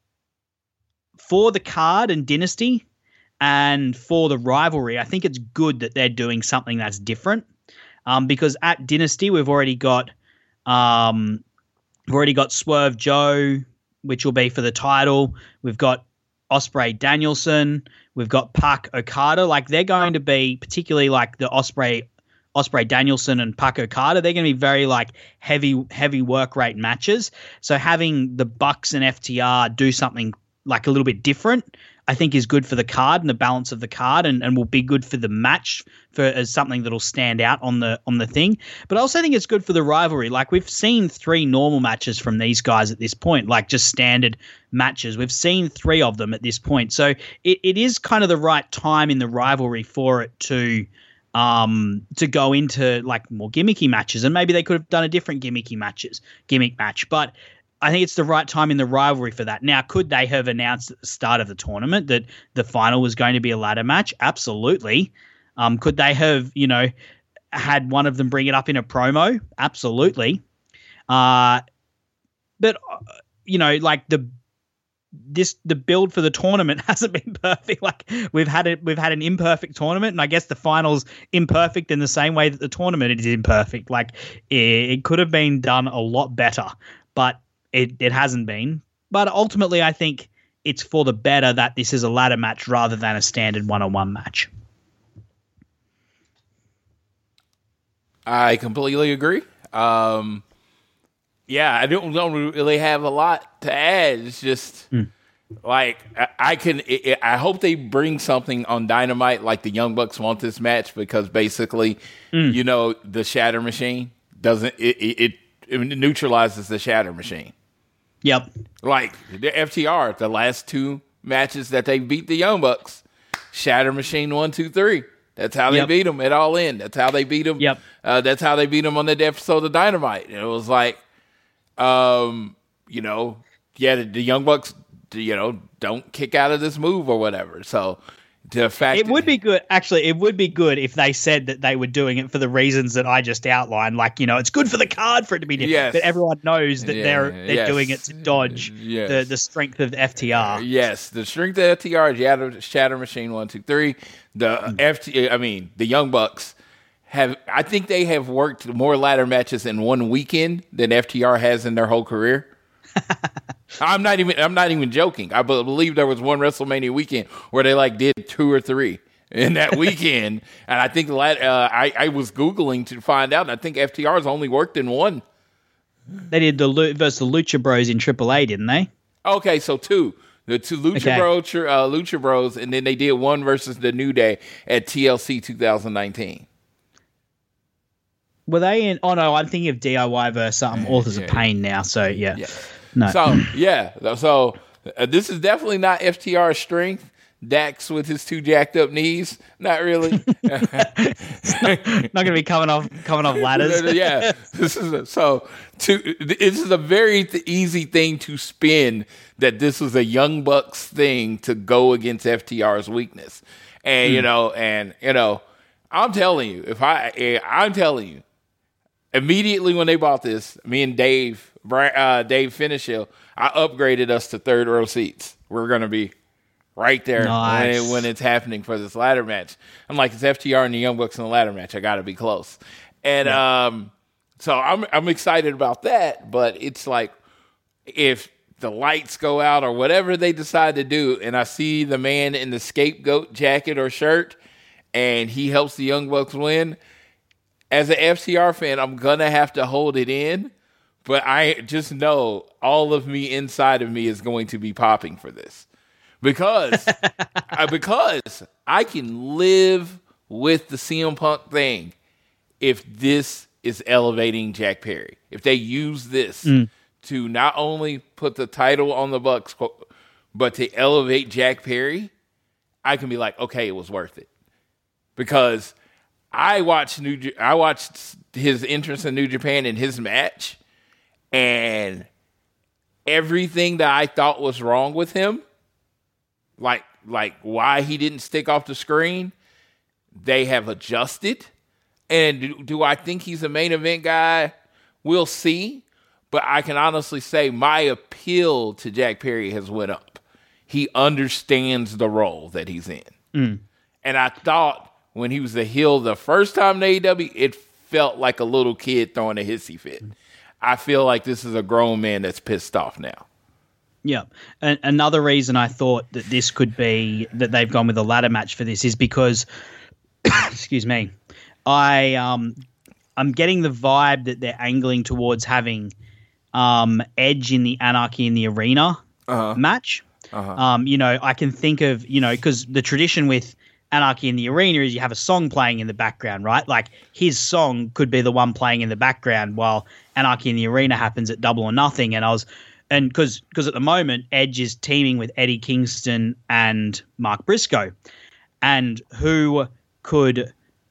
for the card and Dynasty and for the rivalry, I think it's good that they're doing something that's different. Um, because at Dynasty we've already got um, we've already got Swerve Joe, which will be for the title. We've got Ospreay Danielson. We've got Pac Okada. Like they're going to be, particularly like the Ospreay, Ospreay Danielson and Pac Okada, they're going to be very like heavy, heavy work rate matches. So having the Bucks and F T R do something like a little bit different, I think is good for the card and the balance of the card, and, and will be good for the match for as something that'll stand out on the on the thing. But I also think it's good for the rivalry. Like we've seen three normal matches from these guys at this point, like just standard matches. We've seen three of them at this point. So it, it is kind of the right time in the rivalry for it to um to go into like more gimmicky matches. And maybe they could have done a different gimmicky matches, gimmick match. But I think it's the right time in the rivalry for that. Now, could they have announced at the start of the tournament that the final was going to be a ladder match? Absolutely. Um, could they have, you know, had one of them bring it up in a promo? Absolutely. Uh, but, uh, you know, like the this the build for the tournament hasn't been perfect. Like we've had it, we've had an imperfect tournament, and I guess the final's imperfect in the same way that the tournament is imperfect. Like it, it could have been done a lot better, but It it hasn't been. But ultimately, I think it's for the better that this is a ladder match rather than a standard one-on-one match. I completely agree. Um, yeah, I don't, don't really have a lot to add. It's just mm. like I, I can. It, I hope they bring something on Dynamite like the Young Bucks want this match, because basically, mm. you know, the Shatter Machine doesn't it, it, it neutralizes the Shatter Machine. Yep. Like the F T R, the last two matches that they beat the Young Bucks, Shatter Machine one, two, three. That's how they yep. beat them at All In. That's how they beat them. Yep. Uh, that's how they beat them on the episode of Dynamite. And it was like, um, you know, yeah, the, the Young Bucks, you know, don't kick out of this move or whatever. So the fact it would be good. Actually, it would be good if they said that they were doing it for the reasons that I just outlined. Like, you know, it's good for the card for it to be different. Yes. But everyone knows that yeah, they're they're yes. doing it to dodge yes. the, the strength of the F T R. Yes, the strength of F T R is Shatter, Shatter Machine one, two, three. The mm. F T, I mean, the Young Bucks have I think they have worked more ladder matches in one weekend than F T R has in their whole career. I'm not even I'm not even joking. I believe there was one WrestleMania weekend where they like did two or three in that weekend, and I think uh, I I was Googling to find out, and I think F T R's only worked in one. They did the versus the Lucha Bros in triple A, didn't they? Okay, so two. The two Lucha, okay. Bro, uh, Lucha Bros, and then they did one versus the New Day at T L C twenty nineteen. Were they in? Oh, no, I'm thinking of D I Y versus um, Authors yeah, of Pain now, so yeah. yeah. No. So, yeah. So, uh, this is definitely not F T R's strength. Dax with his two jacked up knees, not really. not not going to be coming off coming off ladders. yeah, this is a, so. To this is a very th- easy thing to spin that this was a Young Bucks thing to go against F T R's weakness, and mm. you know, and you know, I'm telling you, if I, I'm telling you, immediately when they bought this, me and Dave, uh, Dave Finishill, I upgraded us to third row seats. We're gonna be right there nice. when, it, when it's happening for this ladder match. I'm like, it's F T R and the Young Bucks in the ladder match. I got to be close. And yeah. um, so I'm I'm excited about that. But it's like if the lights go out or whatever they decide to do, and I see the man in the scapegoat jacket or shirt, and he helps the Young Bucks win, as an F T R fan, I'm going to have to hold it in. But I just know all of me inside of me is going to be popping for this. Because, uh, because I can live with the C M Punk thing if this is elevating Jack Perry. If they use this mm. to not only put the title on the Bucks, but to elevate Jack Perry, I can be like, okay, it was worth it. Because I watched New, I watched his entrance in New Japan in his match, and everything that I thought was wrong with him, like like why he didn't stick off the screen, they have adjusted. And do, do I think he's a main event guy? We'll see. But I can honestly say my appeal to Jack Perry has went up. He understands the role that he's in. Mm. And I thought when he was the heel the first time in A E W, it felt like a little kid throwing a hissy fit. I feel like this is a grown man that's pissed off now. Yeah. And another reason I thought that this could be that they've gone with a ladder match for this is because, excuse me, I, um, I'm getting the vibe that they're angling towards having um, Edge in the Anarchy in the Arena uh-huh. match. Uh-huh. Um, you know, I can think of, you know, because the tradition with Anarchy in the Arena is you have a song playing in the background, right? Like his song could be the one playing in the background while Anarchy in the Arena happens at Double or Nothing. And I was, and because because at the moment Edge is teaming with Eddie Kingston and Mark Briscoe, and who could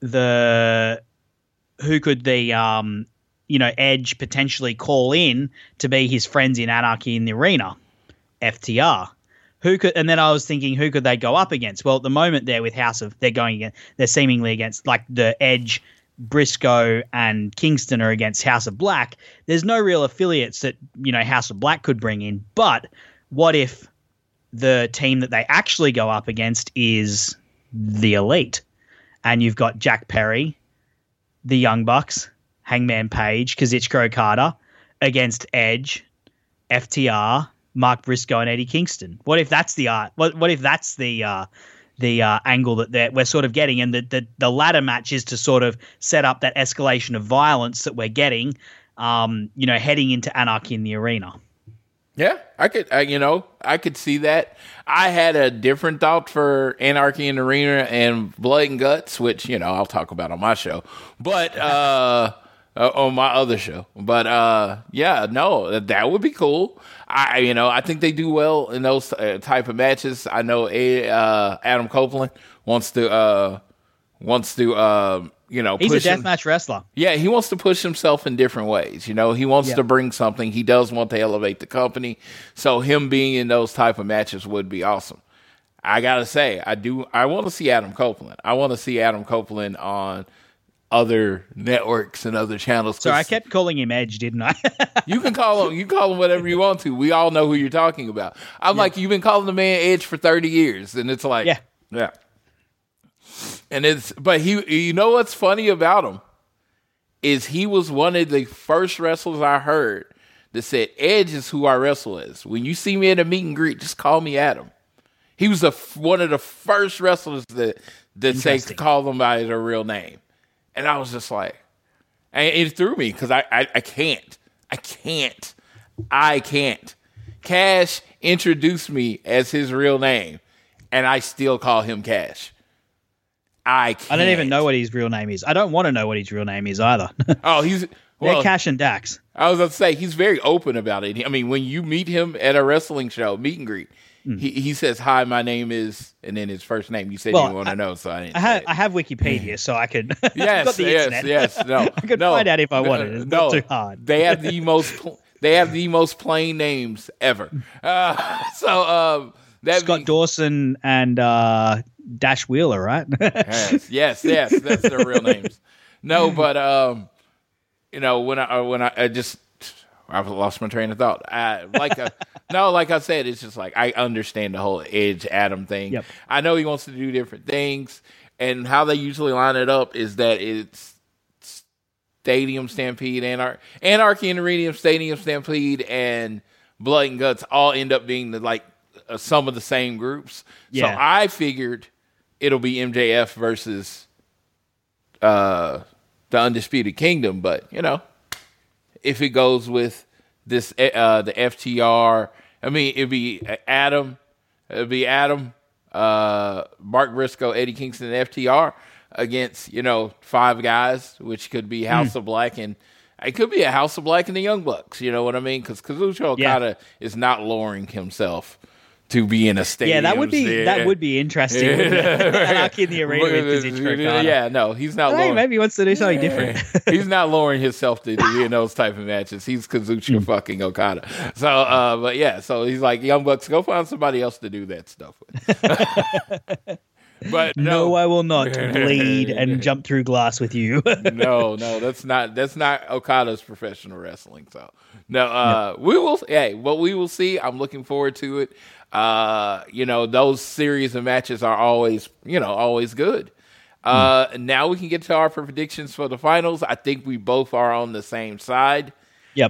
the who could the um you know Edge potentially call in to be his friends in Anarchy in the Arena? F T R. Who could, and then I was thinking, who could they go up against? Well, at the moment they're with House of, they're going against, they're seemingly against like the Edge, Briscoe, and Kingston are against House of Black. There's no real affiliates that, you know, House of Black could bring in. But what if the team that they actually go up against is the Elite? And you've got Jack Perry, the Young Bucks, Hangman Page, Kazuchika Okada against Edge, F T R, Mark Briscoe, and Eddie Kingston. What if that's the art? What what if that's the uh, the uh, angle that they're, we're sort of getting, and the, the the ladder match is to sort of set up that escalation of violence that we're getting, um, you know, heading into Anarchy in the Arena. Yeah, I could, I, you know, I could see that. I had a different thought for Anarchy in the Arena and Blood and Guts, which, you know, I'll talk about on my show, but uh, uh, on my other show. But uh, yeah, no, that would be cool. I, you know, I think they do well in those uh, type of matches. I know a, uh, Adam Copeland wants to, uh, wants to, uh, you know, he's push a deathmatch wrestler. Yeah, he wants to push himself in different ways. You know, he wants yeah. to bring something. He does want to elevate the company. So him being in those type of matches would be awesome. I gotta say, I do. I want to see Adam Copeland. I want to see Adam Copeland on other networks and other channels. So I kept calling him Edge, didn't I? You can call him. You call him whatever you want to. We all know who you're talking about. I'm yeah. like, you've been calling the man Edge for thirty years, and it's like, yeah, yeah. And it's, but he, you know what's funny about him is he was one of the first wrestlers I heard that said, Edge is who I wrestle as. When you see me at a meet and greet, just call me Adam. He was the one of the first wrestlers that that say call them by their real name, and I was just like, and it threw me because I, I I can't, I can't, I can't. Cash introduced me as his real name, and I still call him Cash. I can't. I don't even know what his real name is. I don't want to know what his real name is either. Oh, he's well, they're Cash and Dax. I was going to say he's very open about it. I mean, when you meet him at a wrestling show, meet and greet. Mm. He he says, "Hi, my name is," and then his first name. You said well, you want to know, so I didn't. I have, I have Wikipedia, so I could. Yes, got the yes, internet. yes. No, I could no, find out if I wanted. It's no, not too hard. They have the most. They have the most plain names ever. Uh, so um, that Scott be, Dawson and uh, Dash Wheeler, right? yes, yes, yes. That's their real names. No, but um, you know when I when I, I just. I've lost my train of thought. I, like a, no, like I said, it's just like I understand the whole Edge Adam thing. Yep. I know he wants to do different things, and how they usually line it up is that it's Stadium Stampede, Anar- Anarchy in the Iridium, Stadium Stampede, and Blood and Guts all end up being the, like uh, some of the same groups. Yeah. So I figured it'll be M J F versus uh, the Undisputed Kingdom, but you know. If it goes with this, uh, the F T R, I mean, it'd be Adam, it'd be Adam, uh, Mark Briscoe, Eddie Kingston, and F T R against, you know, five guys, which could be House mm. of Black, and it could be a House of Black and the Young Bucks, you know what I mean? Because Kazuchika Okada yeah. is not lowering himself to be in a stadium. Yeah, that would be yeah. that would be interesting. Anarchy in the arena with Kazuchika. Yeah, no, he's not. Hey, lowering. Maybe he wants to do something different. He's not lowering himself to be in those type of matches. He's Kazuchika mm. fucking Okada. So, uh, but yeah, so he's like, Young Bucks, go find somebody else to do that stuff with. But no. no, I will not bleed and jump through glass with you. no, no, that's not that's not Okada's professional wrestling. So no, uh, no. we will. Hey, what we will see. I'm looking forward to it. Uh, you know, those series of matches are always, you know, always good. Uh, mm. Now we can get to our predictions for the finals. I think we both are on the same side. Yep.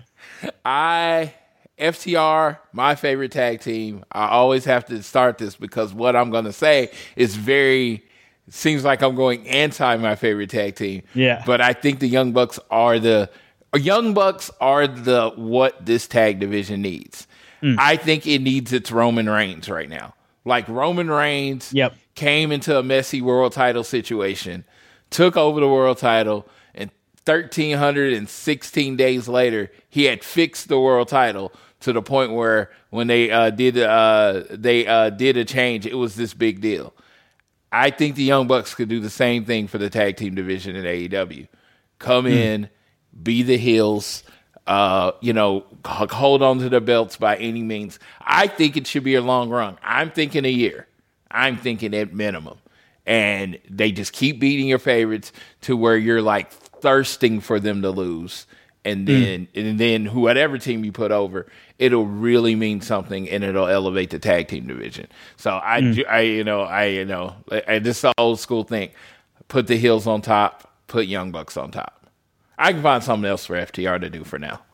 I. F T R, my favorite tag team. I always have to start this because what I'm going to say is very, seems like I'm going anti my favorite tag team. Yeah. But I think the Young Bucks are the, Young Bucks are the, what this tag division needs. Mm. I think it needs its Roman Reigns right now. Like Roman Reigns yep. came into a messy world title situation, took over the world title, and one thousand three hundred sixteen days later, he had fixed the world title to the point where when they uh, did uh, they uh, did a change, it was this big deal. I think the Young Bucks could do the same thing for the tag team division in A E W. Come mm. in, be the heels, uh, you know, hold on to the belts by any means. I think it should be a long run. I'm thinking a year. I'm thinking at minimum. And they just keep beating your favorites to where you're like thirsting for them to lose. And then, mm. and then whatever team you put over, it'll really mean something, and it'll elevate the tag team division. So I, mm. I you know, I, you know, I, this is an old school thing. Put the heels on top, put Young Bucks on top. I can find something else for F T R to do for now.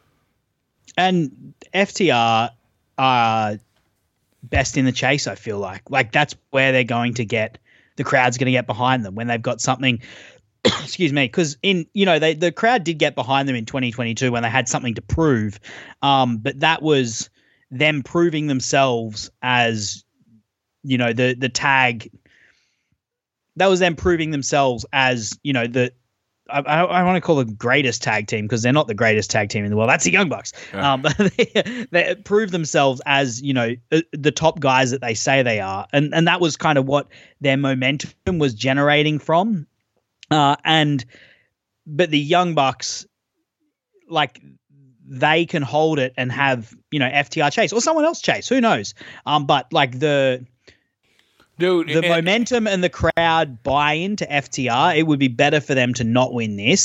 And F T R are best in the chase. I feel like, like that's where they're going to get the crowd's going to get behind them when they've got something. Excuse me, because in you know they the crowd did get behind them in twenty twenty-two when they had something to prove, um, but that was them proving themselves as you know the the tag. That was them proving themselves as you know the. I, I, I want to call them greatest tag team because they're not the greatest tag team in the world. That's the Young Bucks. Yeah. Um, they, they prove themselves as you know the top guys that they say they are, and and that was kind of what their momentum was generating from. Uh, and, but the Young Bucks, like they can hold it and have, you know, F T R chase or someone else chase, who knows? Um, but like the, dude, the and, momentum and the crowd buy into F T R, it would be better for them to not win this.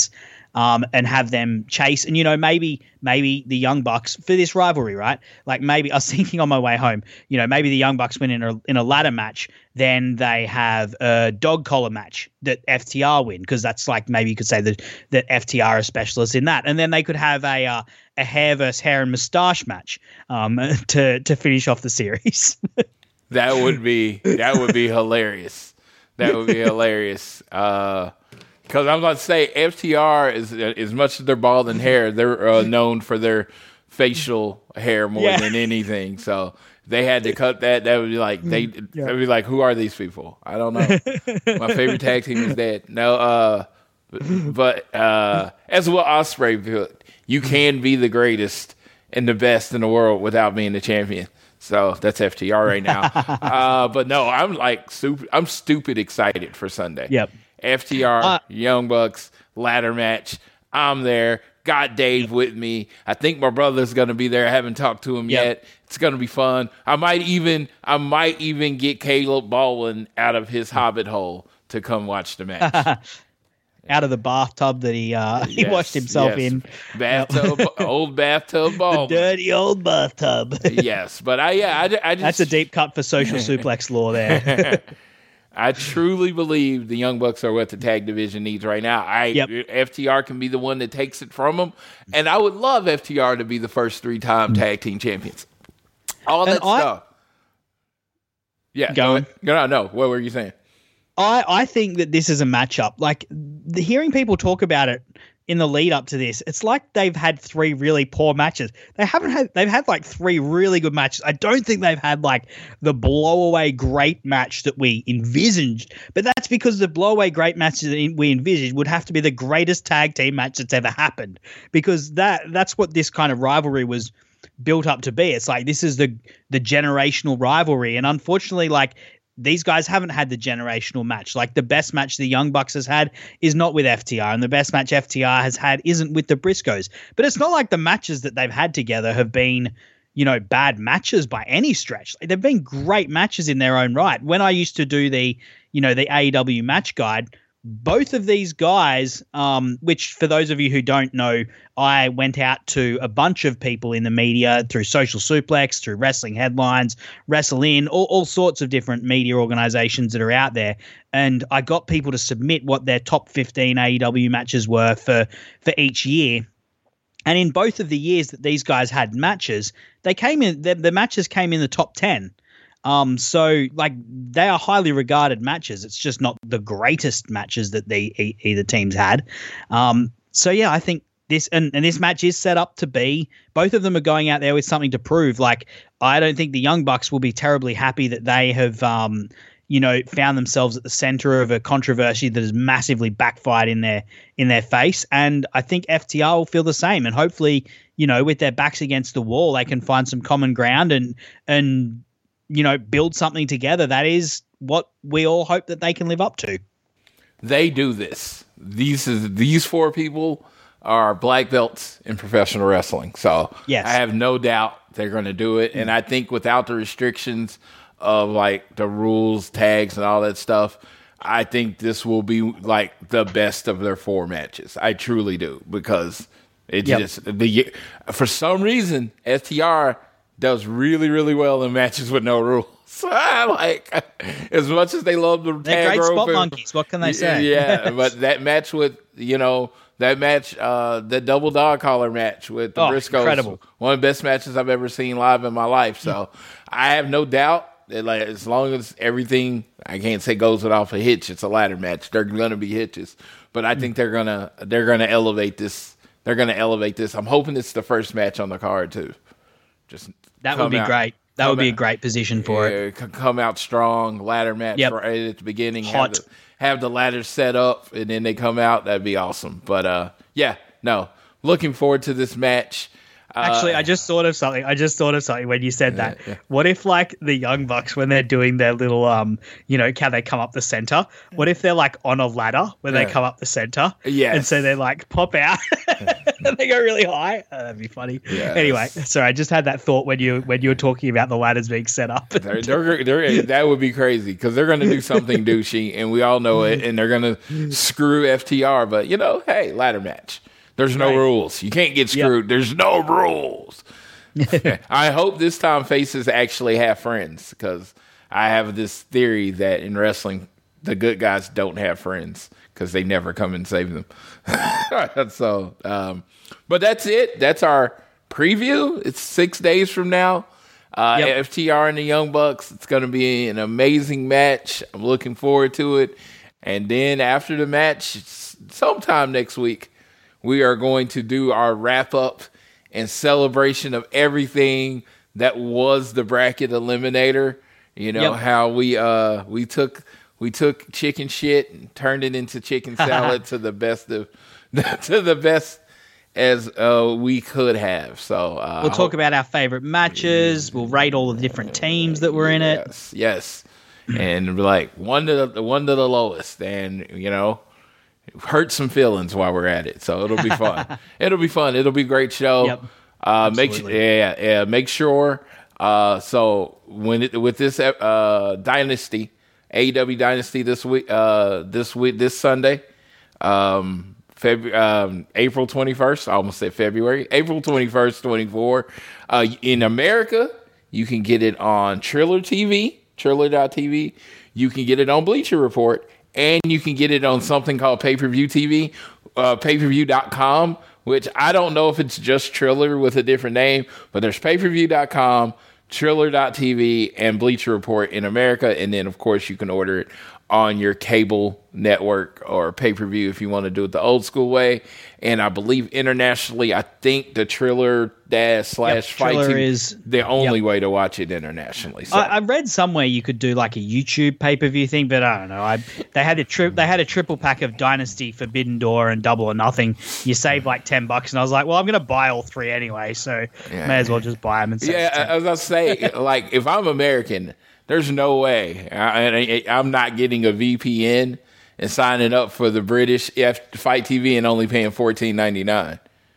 um, and have them chase. And, you know, maybe maybe the Young Bucks for this rivalry, right? Like maybe I was thinking on my way home, you know, maybe the Young Bucks win in a, in a ladder match, then they have a dog collar match that F T R win, because that's like maybe you could say that, that F T R are specialists in that. And then they could have a uh, a hair versus hair and moustache match um, to to finish off the series. That would be that would be hilarious. That would be hilarious. Uh, because I'm about to say F T R is as much as they're bald and hair, they're uh, known for their facial hair more yeah. than anything. So if they had to cut that, that would be like they. Yeah. That would be like, who are these people? I don't know. My favorite tag team is dead. No, uh, but, but uh, as Will Ospreay put, you can be the greatest and the best in the world without being the champion. So that's F T R right now. uh, but no, I'm like super. I'm stupid excited for Sunday. Yep. F T R, uh, Young Bucks, ladder match. I'm there. Got Dave with me. I think my brother's gonna be there. I haven't talked to him yep. yet. It's gonna be fun. I might even. I might even get Caleb Baldwin out of his hobbit hole to come watch the match. Out of the bathtub that he uh, he yes, washed himself yes. in. Bathtub, old bathtub ball. The dirty old bathtub. Yes, but I yeah, I, I just that's a deep cut for social suplex law there. I truly believe the Young Bucks are what the tag division needs right now. I yep. F T R can be the one that takes it from them, and I would love F T R to be the first three-time tag team champions. All and that I, stuff. Yeah, go on. No, no. What were you saying? I, I think that this is a matchup. Like the, hearing people talk about it in the lead up to this, it's like they've had three really poor matches. They haven't had, they've had like three really good matches. I don't think they've had like the blow away great match that we envisaged, but that's because the blow away great matches that we envisaged would have to be the greatest tag team match that's ever happened, because that that's what this kind of rivalry was built up to be. It's like, this is the, the generational rivalry. And unfortunately, like, these guys haven't had the generational match. Like the best match the Young Bucks has had is not with F T R, and the best match F T R has had isn't with the Briscoes. But it's not like the matches that they've had together have been, you know, bad matches by any stretch. Like, they've been great matches in their own right. When I used to do the, you know, the A E W match guide, both of these guys, um, which for those of you who don't know, I went out to a bunch of people in the media through Social Suplex, through Wrestling Headlines, Wrestle In, all, all sorts of different media organizations that are out there. And I got people to submit what their top fifteen A E W matches were for, for each year. And in both of the years that these guys had matches, they came in, the, the matches came in the top ten. Um, so like they are highly regarded matches. It's just not the greatest matches that the e- either teams had. Um, so yeah, I think this and, and this match is set up to be, both of them are going out there with something to prove. Like, I don't think the Young Bucks will be terribly happy that they have, um, you know, found themselves at the center of a controversy that has massively backfired in their, in their face. And I think F T R will feel the same. And hopefully, you know, with their backs against the wall, they can find some common ground and, and, you know, build something together. That is what we all hope that they can live up to. They do this. These is, these four people are black belts in professional wrestling. So yes. I have no doubt they're going to do it. And I think without the restrictions of like the rules, tags, and all that stuff, I think this will be like the best of their four matches. I truly do, because it yep. just the for some reason S T R does really, really well in matches with no rules. Like, as much as they love the They're tag great spot and, monkeys. What can they say? Yeah, but that match with, you know, that match, uh, the double dog collar match with the oh, Briscoes, incredible. One of the best matches I've ever seen live in my life. So I have no doubt that, like, as long as everything, I can't say goes without a hitch, it's a ladder match. They're going to be hitches, but I think they're gonna they're gonna elevate this. They're gonna elevate this. I'm hoping it's the first match on the card too. Just that would be out, great. That would be out, a great position for yeah, it. Come out strong, ladder match yep. right at the beginning. Hot. Have the, have the ladder set up, and then they come out. That'd be awesome. But uh, yeah, no, looking forward to this match. Actually, I just thought of something. I just thought of something when you said that. yeah. What if, like, the Young Bucks, when they're doing their little, um, you know, can they come up the center? What if they're, like, on a ladder when Yeah. they come up the center? Yes. And so they, like, pop out and they go really high. Oh, that'd be funny. Yes. Anyway, sorry, I just had that thought when you when you were talking about the ladders being set up. They're, they're, they're, that would be crazy because they're going to do something douchey, and we all know it, and they're going to screw F T R. But, you know, hey, ladder match. There's no Right. rules. You can't get screwed. Yep. There's no rules. I hope this time faces actually have friends because I have this theory that in wrestling, the good guys don't have friends because they never come and save them. so, um, but that's it. That's our preview. It's six days from now. Uh, yep. F T R and the Young Bucks. It's going to be an amazing match. I'm looking forward to it. And then after the match, sometime next week, we are going to do our wrap up and celebration of everything that was the bracket eliminator. You know, yep. how we uh we took we took chicken shit and turned it into chicken salad to the best of to the best as uh, we could have. So uh, we'll talk about our favorite matches. We'll rate all the different teams that were in it. Yes, yes, and be like one to the one to the lowest, and you know. Hurt some feelings while we're at it, so it'll be fun. it'll be fun. It'll be a great show. Yep. Uh, make sure, yeah, yeah. Make sure. Uh, so when it, with this uh, Dynasty, A E W Dynasty this week, uh, this week, this Sunday, um, February, um, April twenty first. I almost said February. April twenty first, twenty four. Uh, in America, you can get it on Triller T V, Triller dot T V. You can get it on Bleacher Report. And you can get it on something called Pay-Per-View T V, uh, pay per view dot com, which I don't know if it's just Triller with a different name, but there's pay per view dot com, Triller dot T V, and Bleacher Report in America. And then, of course, you can order it on your cable network or pay-per-view if you want to do it the old school way. And I believe internationally, I think the Triller dash slash yep, fight is the only yep. way to watch it internationally. So. I, I read somewhere you could do like a YouTube pay-per-view thing, but I don't know. I they had a trip. They had a triple pack of Dynasty, Forbidden Door, and Double or Nothing. You save like ten bucks, and I was like, well, I'm going to buy all three anyway, so yeah. may as well just buy them. And save yeah, I was going to say, like, if I'm American, there's no way I, I, I'm not getting a V P N and signing up for the British F- Fight T V and only paying fourteen ninety-nine.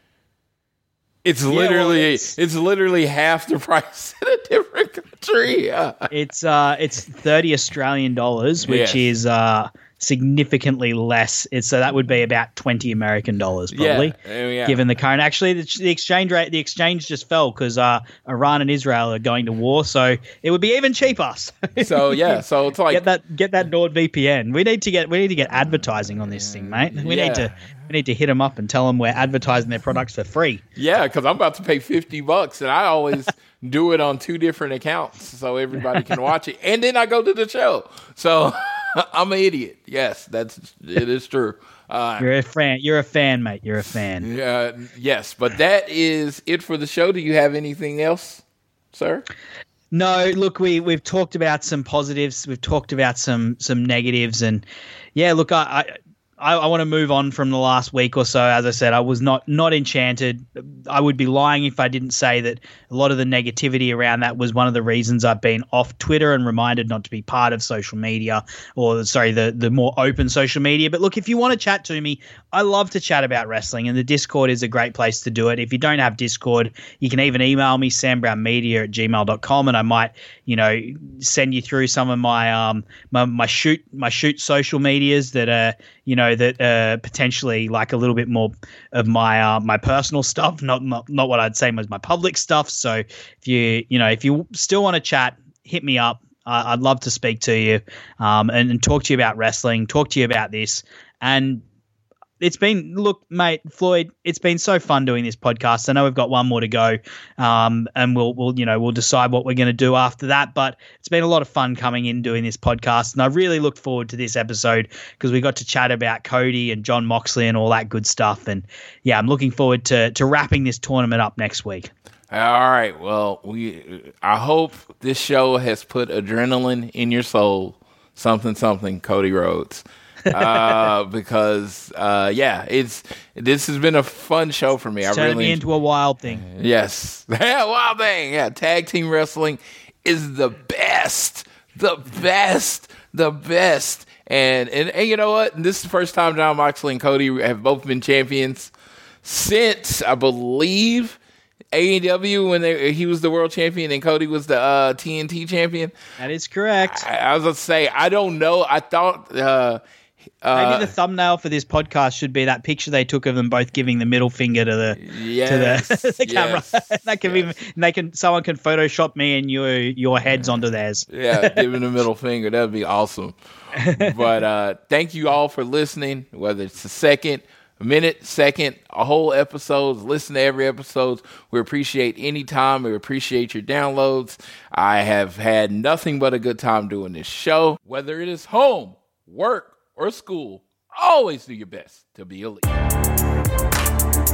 It's yeah, literally well, it's, it's literally half the price in a different country. Yeah. It's uh it's thirty Australian dollars, which yes. is uh significantly less. It's so that would be about twenty American dollars probably, yeah. Yeah. given the current. Actually, the, the exchange rate, the exchange just fell because uh, Iran and Israel are going to war, so it would be even cheaper. So yeah, so it's like get that get that NordVPN. We need to get we need to get advertising on this thing, mate. We yeah. need to we need to hit them up and tell them we're advertising their products for free. Yeah, because I'm about to pay fifty bucks, and I always do it on two different accounts so everybody can watch it, and then I go to the show. So. I'm an idiot. Yes, that's it is true. Uh, You're a fan. You're a fan, mate. You're a fan. Yeah. Uh, yes, but that is it for the show. Do you have anything else, sir? No. Look, we we've talked about some positives. We've talked about some some negatives, and yeah. Look, I. I I, I want to move on from the last week or so. As I said, I was not not enchanted. I would be lying if I didn't say that a lot of the negativity around that was one of the reasons I've been off Twitter and reminded not to be part of social media or, sorry, the, the more open social media. But look, if you want to chat to me, I love to chat about wrestling, and the Discord is a great place to do it. If you don't have Discord, you can even email me, sam brown media at gmail dot com, and I might, you know, send you through some of my um my, my shoot my shoot social medias that are, you know, that uh, potentially like a little bit more of my uh, my personal stuff, not, not not what I'd say was my public stuff. So if you you know if you still want to chat, hit me up. Uh, I'd love to speak to you um, and, and talk to you about wrestling, talk to you about this. And it's been, look, mate, Floyd, it's been so fun doing this podcast. I know we've got one more to go, um, and we'll, we'll, you know, we'll decide what we're going to do after that. But it's been a lot of fun coming in doing this podcast, and I really look forward to this episode because we got to chat about Cody and Jon Moxley and all that good stuff. And yeah, I'm looking forward to to wrapping this tournament up next week. All right. Well, we I hope this show has put adrenaline in your soul. Something, something, Cody Rhodes. uh, because uh, yeah, it's this has been a fun show for me. It's I turned really me into a wild thing. Yes, yeah, wild thing. Yeah, tag team wrestling is the best, the best, the best. And and, and you know what? This is the first time Jon Moxley and Cody have both been champions since, I believe, A E W when they, he was the world champion and Cody was the uh, T N T champion. That is correct. I, I was going to say, I don't know. I thought... Uh, uh, Maybe the thumbnail for this podcast should be that picture they took of them both giving the middle finger to the yes, to the, the camera. yes, that can yes. be, they can someone can Photoshop me and your your heads onto theirs. Yeah, giving the middle finger. That'd be awesome. But uh, thank you all for listening, whether it's a second, a minute, second, a whole episode. Listen to every episode. We appreciate any time. We appreciate your downloads. I have had nothing but a good time doing this show. Whether it is home, work, or school, always do your best to be elite.